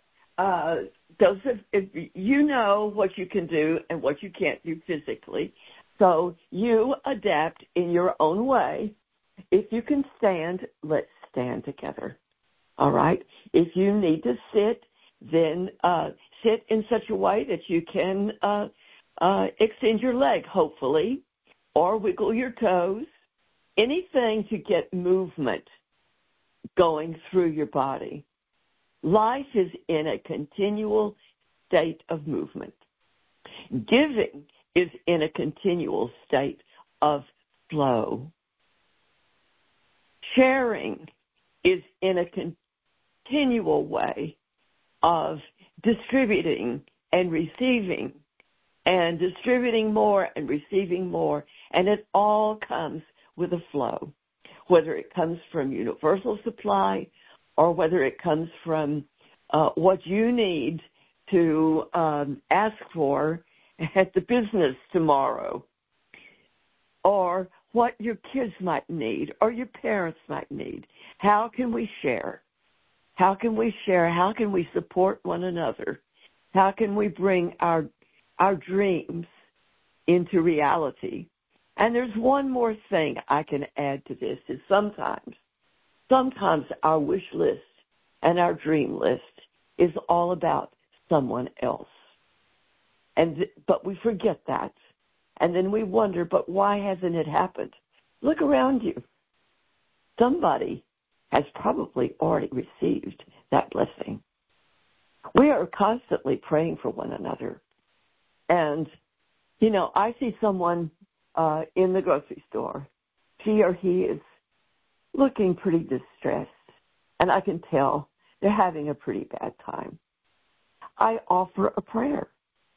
if you know what you can do and what you can't do physically, so you adapt in your own way. If you can stand, let's stand together. All right? If you need to sit, then sit in such a way that you can extend your leg, hopefully, or wiggle your toes, anything to get movement going through your body. Life is in a continual state of movement. Giving is in a continual state of flow. Sharing is in a continual way of distributing and receiving, and distributing more and receiving more, and it all comes with a flow, whether it comes from universal supply or whether it comes from what you need to ask for at the business tomorrow, or what your kids might need or your parents might need. How can we share? How can we share? How can we support one another? How can we bring our dreams into reality? And there's one more thing I can add to this, is sometimes our wish list and our dream list is all about someone else. But we forget that. And then we wonder, but why hasn't it happened? Look around you. Somebody has probably already received that blessing. We are constantly praying for one another. And, you know, I see someone in the grocery store. She or he is looking pretty distressed, and I can tell they're having a pretty bad time. I offer a prayer.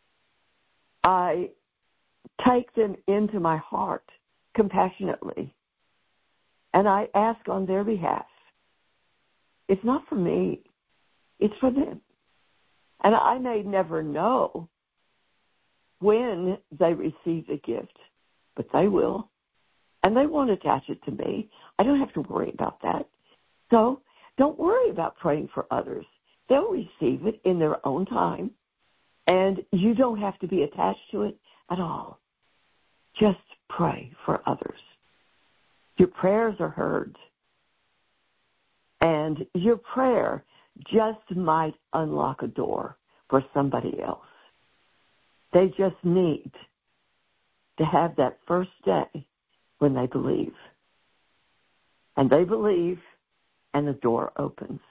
I take them into my heart compassionately, and I ask on their behalf. It's not for me. It's for them. And I may never know when they receive the gift, but they will. And they won't attach it to me. I don't have to worry about that. So don't worry about praying for others. They'll receive it in their own time, and you don't have to be attached to it at all. Just pray for others. Your prayers are heard, and your prayer just might unlock a door for somebody else. They just need to have that first day when they believe. And they believe, and the door opens.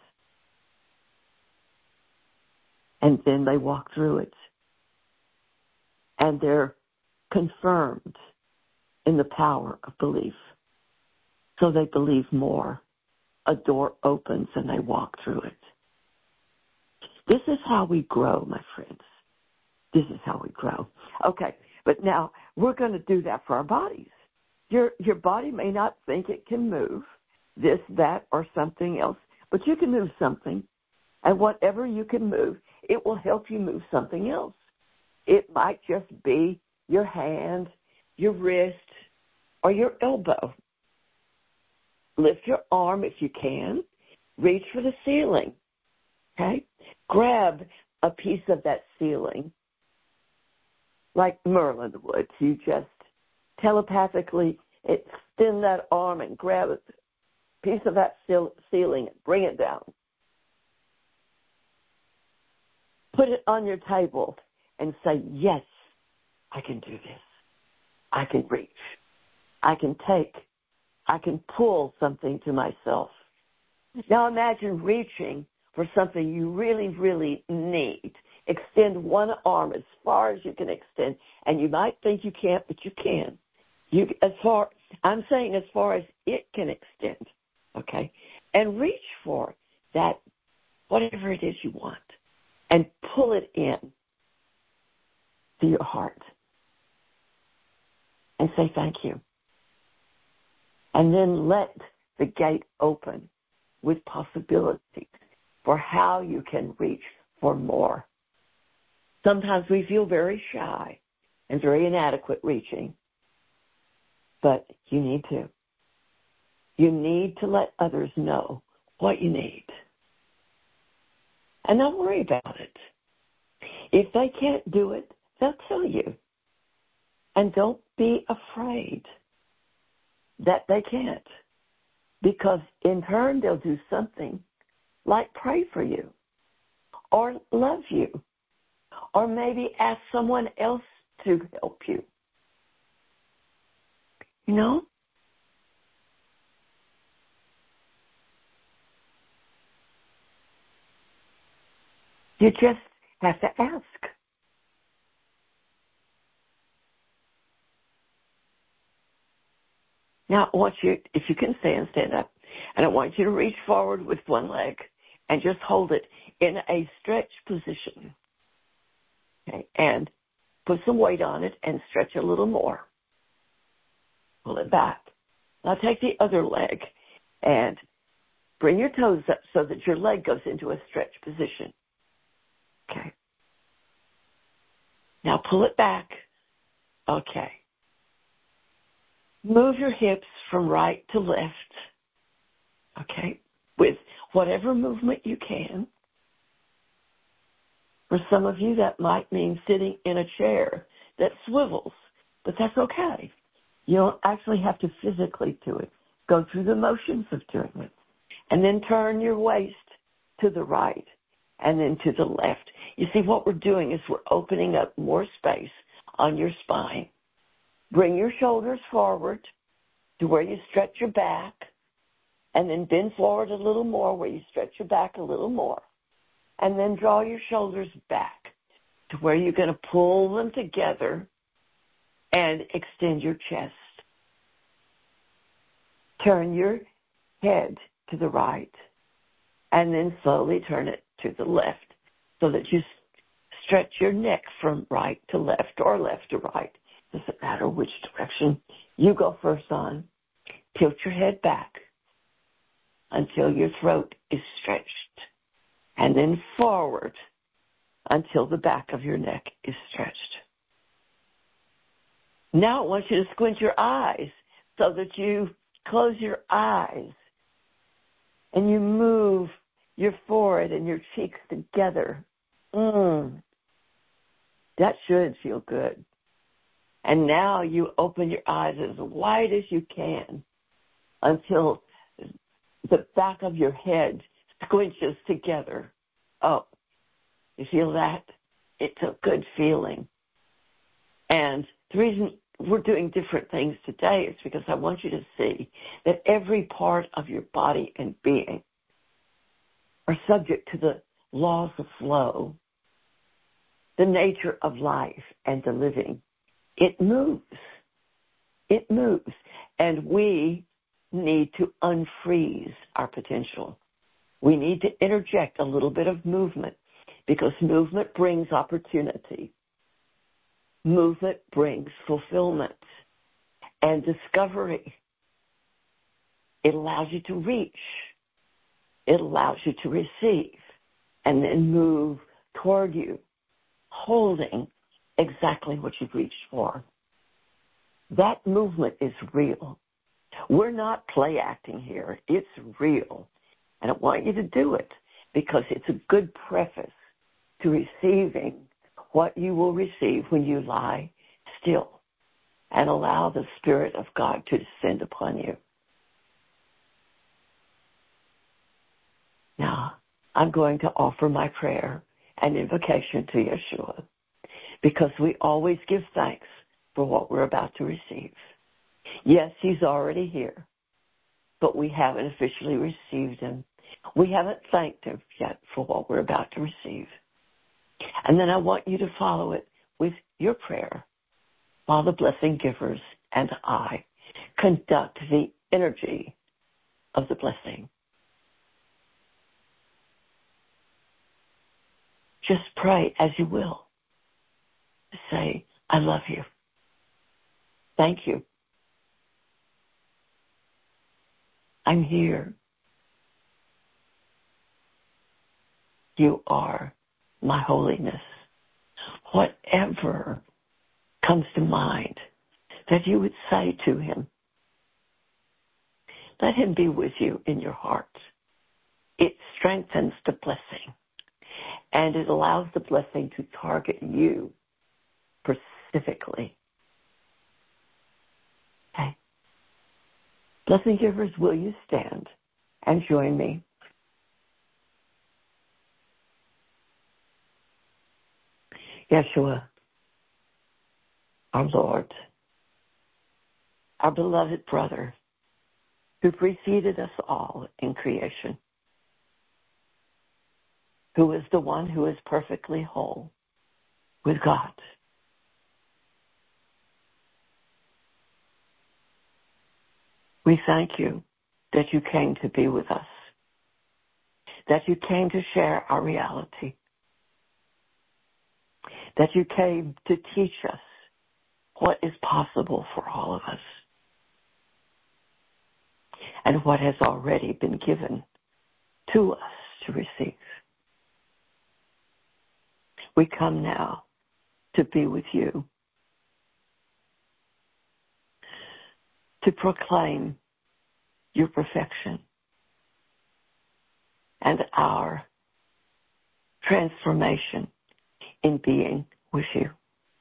And then they walk through it. And they're confirmed in the power of belief. So they believe more. A door opens and they walk through it. This is how we grow, my friends. This is how we grow. Okay, but now we're going to do that for our bodies. Your body may not think it can move this, that, or something else, but you can move something. And whatever you can move, it will help you move something else. It might just be your hand, your wrist, or your elbow. Lift your arm if you can. Reach for the ceiling. Okay? Grab a piece of that ceiling like Merlin would. You just telepathically extend that arm and grab a piece of that ceiling and bring it down. Put it on your table and say, yes, I can do this. I can reach. I can take. I can pull something to myself. Now imagine reaching for something you really, really need. Extend one arm as far as you can extend. And you might think you can't, but you can. I'm saying as far as it can extend, okay? And reach for that, whatever it is you want, and pull it in to your heart. And say thank you. And then let the gate open with possibilities for how you can reach for more. Sometimes we feel very shy and very inadequate reaching, but you need to. You need to let others know what you need. And don't worry about it. If they can't do it, they'll tell you. And don't be afraid that they can't, because in turn they'll do something like pray for you or love you or maybe ask someone else to help you. You know? You just have to ask. Now, I want you, if you can stand up. And I want you to reach forward with one leg and just hold it in a stretch position. Okay, and put some weight on it and stretch a little more. Pull it back. Now take the other leg and bring your toes up so that your leg goes into a stretch position. Okay. Now pull it back. Okay. Move your hips from right to left, okay, with whatever movement you can. For some of you, that might mean sitting in a chair that swivels, but that's okay. You don't actually have to physically do it. Go through the motions of doing it. And then turn your waist to the right and then to the left. You see, what we're doing is we're opening up more space on your spine. Bring your shoulders forward to where you stretch your back. And then bend forward a little more where you stretch your back a little more. And then draw your shoulders back to where you're going to pull them together and extend your chest. Turn your head to the right and then slowly turn it to the left so that you stretch your neck from right to left or left to right. Doesn't matter which direction you go first on. Tilt your head back until your throat is stretched, and then forward until the back of your neck is stretched. Now I want you to squint your eyes so that you close your eyes and you move your forehead and your cheeks together. That should feel good. And now you open your eyes as wide as you can until the back of your head squinches together. Oh, you feel that? It's a good feeling. And the reason we're doing different things today is because I want you to see that every part of your body and being are subject to the laws of flow, the nature of life and the living. It moves. It moves. And we need to unfreeze our potential. We need to interject a little bit of movement because movement brings opportunity. Movement brings fulfillment and discovery. It allows you to reach. It allows you to receive and then move toward you, holding exactly what you've reached for. That movement is real. We're not play acting here. It's real. And I want you to do it because it's a good preface to receiving what you will receive when you lie still and allow the Spirit of God to descend upon you. Now, I'm going to offer my prayer and invocation to Yeshua because we always give thanks for what we're about to receive. Yes, he's already here, but we haven't officially received him. We haven't thanked him yet for what we're about to receive. And then I want you to follow it with your prayer while the blessing givers and I conduct the energy of the blessing. Just pray as you will. Say, I love you. Thank you. I'm here. You are my holiness. Whatever comes to mind that you would say to him, let him be with you in your heart. It strengthens the blessing, and it allows the blessing to target you specifically. Okay. Blessing givers, will you stand and join me? Yeshua, our Lord, our beloved brother, who preceded us all in creation, who is the one who is perfectly whole with God. We thank you that you came to be with us, that you came to share our reality, that you came to teach us what is possible for all of us and what has already been given to us to receive. We come now to be with you, to proclaim your perfection and our transformation in being with you.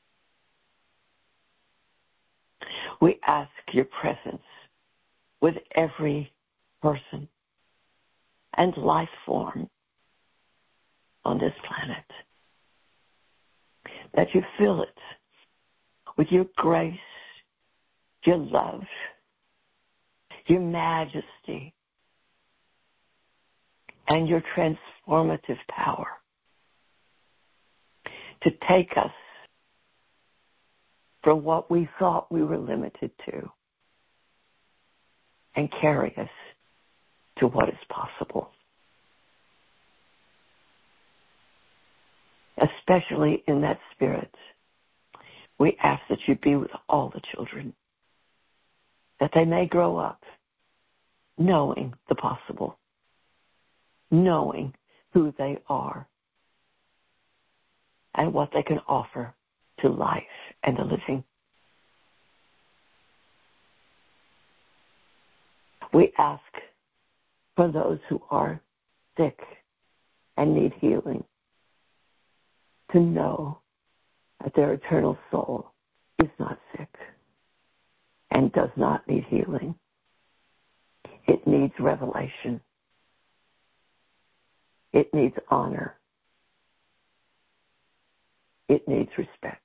We ask your presence with every person and life form on this planet, that you fill it with your grace, your love, your majesty, and your transformative power to take us from what we thought we were limited to and carry us to what is possible. Especially in that spirit, we ask that you be with all the children, that they may grow up knowing the possible, knowing who they are and what they can offer to life and the living. We ask for those who are sick and need healing to know that their eternal soul is not sick and does not need healing. It needs revelation. It needs honor. It needs respect.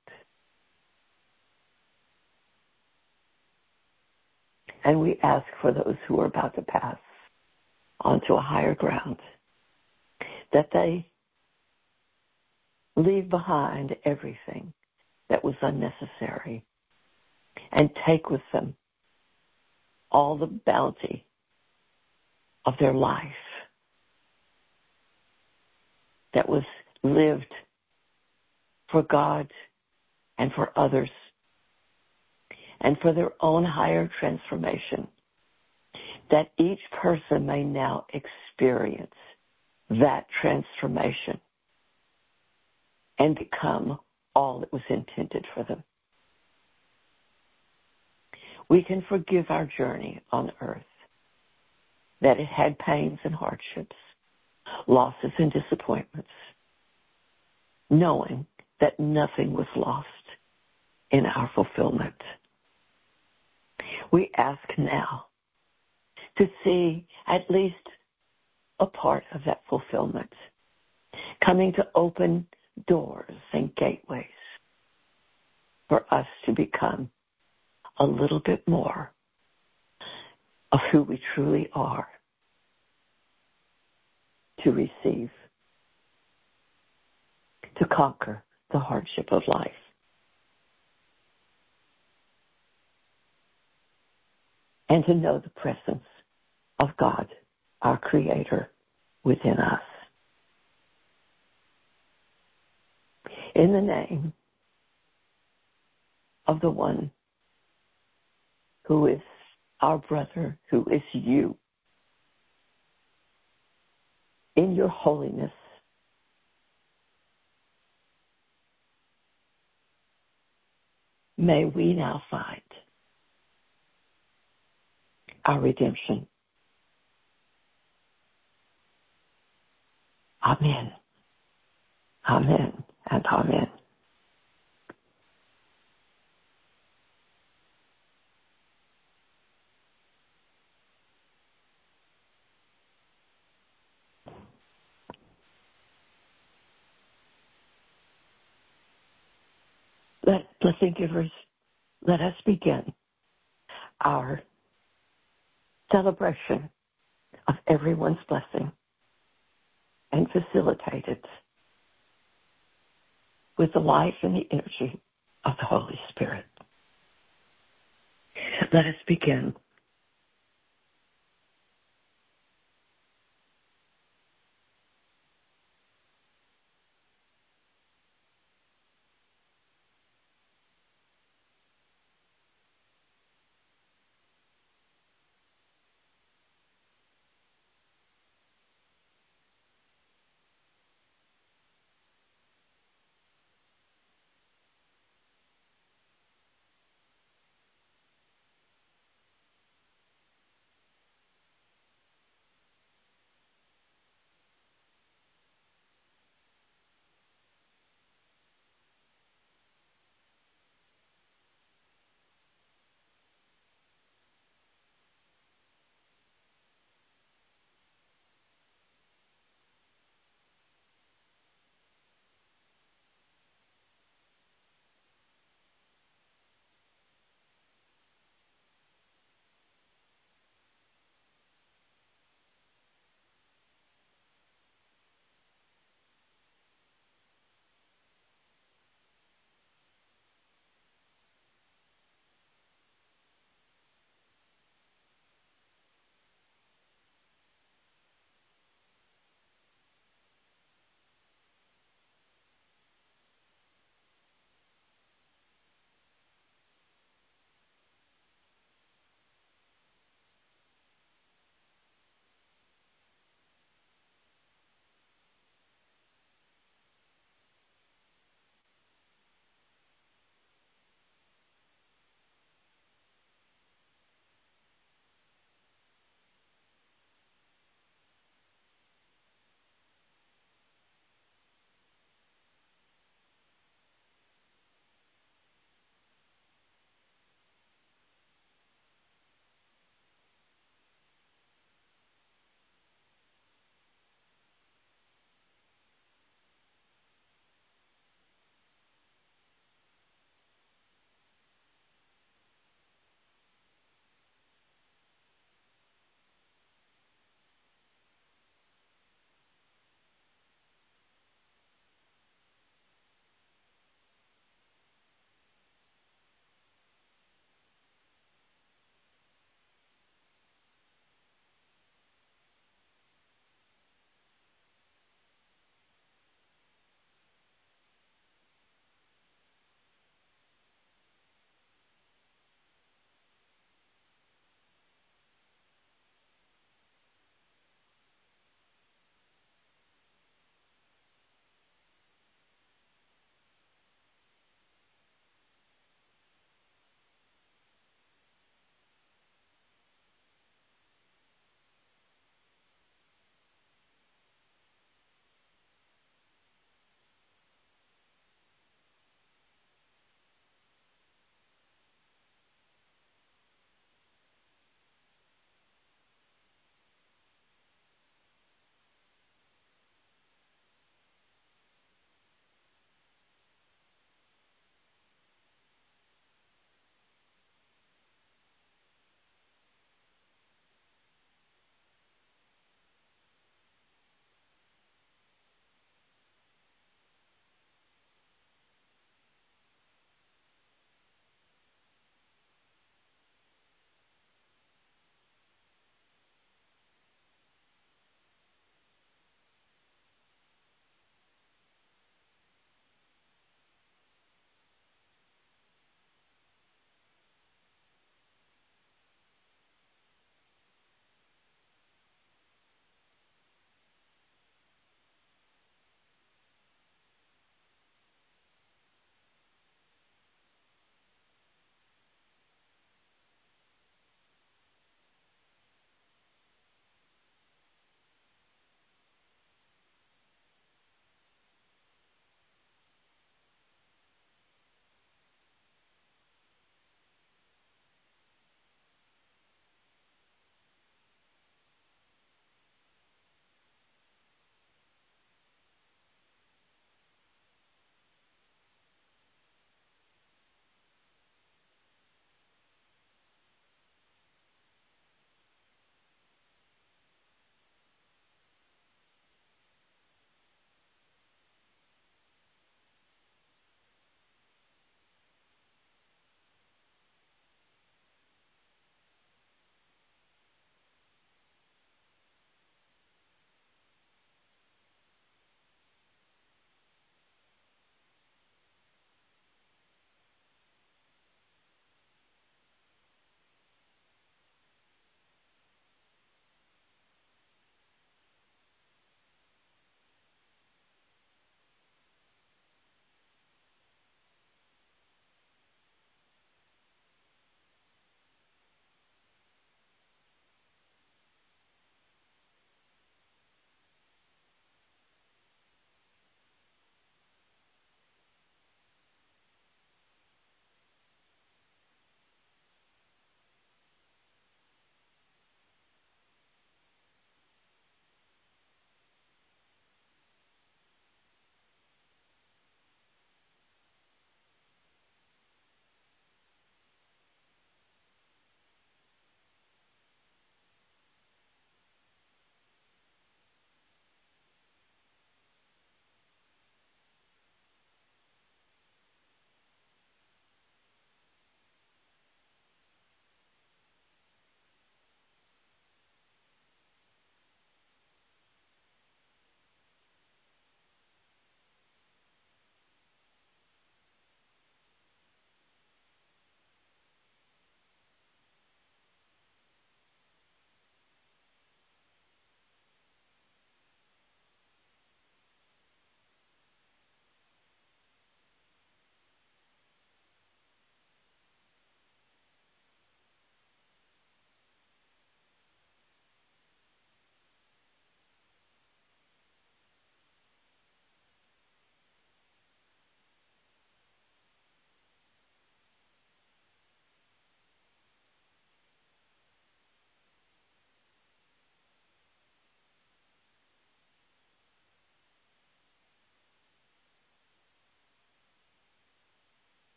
And we ask for those who are about to pass onto a higher ground, that they leave behind everything that was unnecessary and take with them all the bounty of their life that was lived for God and for others and for their own higher transformation, that each person may now experience that transformation and become all that was intended for them. We can forgive our journey on earth, that it had pains and hardships, losses and disappointments, knowing that nothing was lost in our fulfillment. We ask now to see at least a part of that fulfillment, coming to open doors and gateways for us to become a little bit more of who we truly are, to receive, to conquer the hardship of life. And to know the presence of God, our Creator, within us. In the name of the one who is our brother, who is you, in your holiness, may we now find our redemption. Amen. Amen and amen. Blessing givers, let us begin our celebration of everyone's blessing and facilitate it with the life and the energy of the Holy Spirit. Let us begin.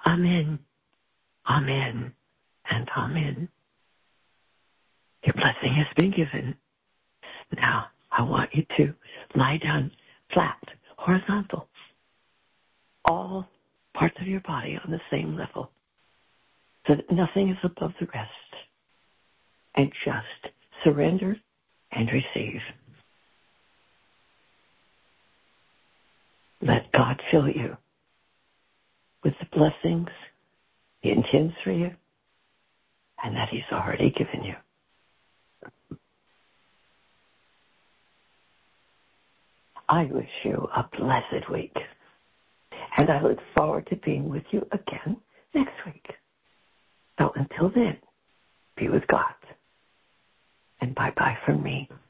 Amen. Amen. And amen. Your blessing has been given. Now, I want you to lie down flat, horizontal. All parts of your body on the same level, so that nothing is above the rest. And just surrender and receive. Let God fill you with the blessings He intends for you and that He's already given you. I wish you a blessed week, and I look forward to being with you again next week. So until then, be with God, and bye-bye from me.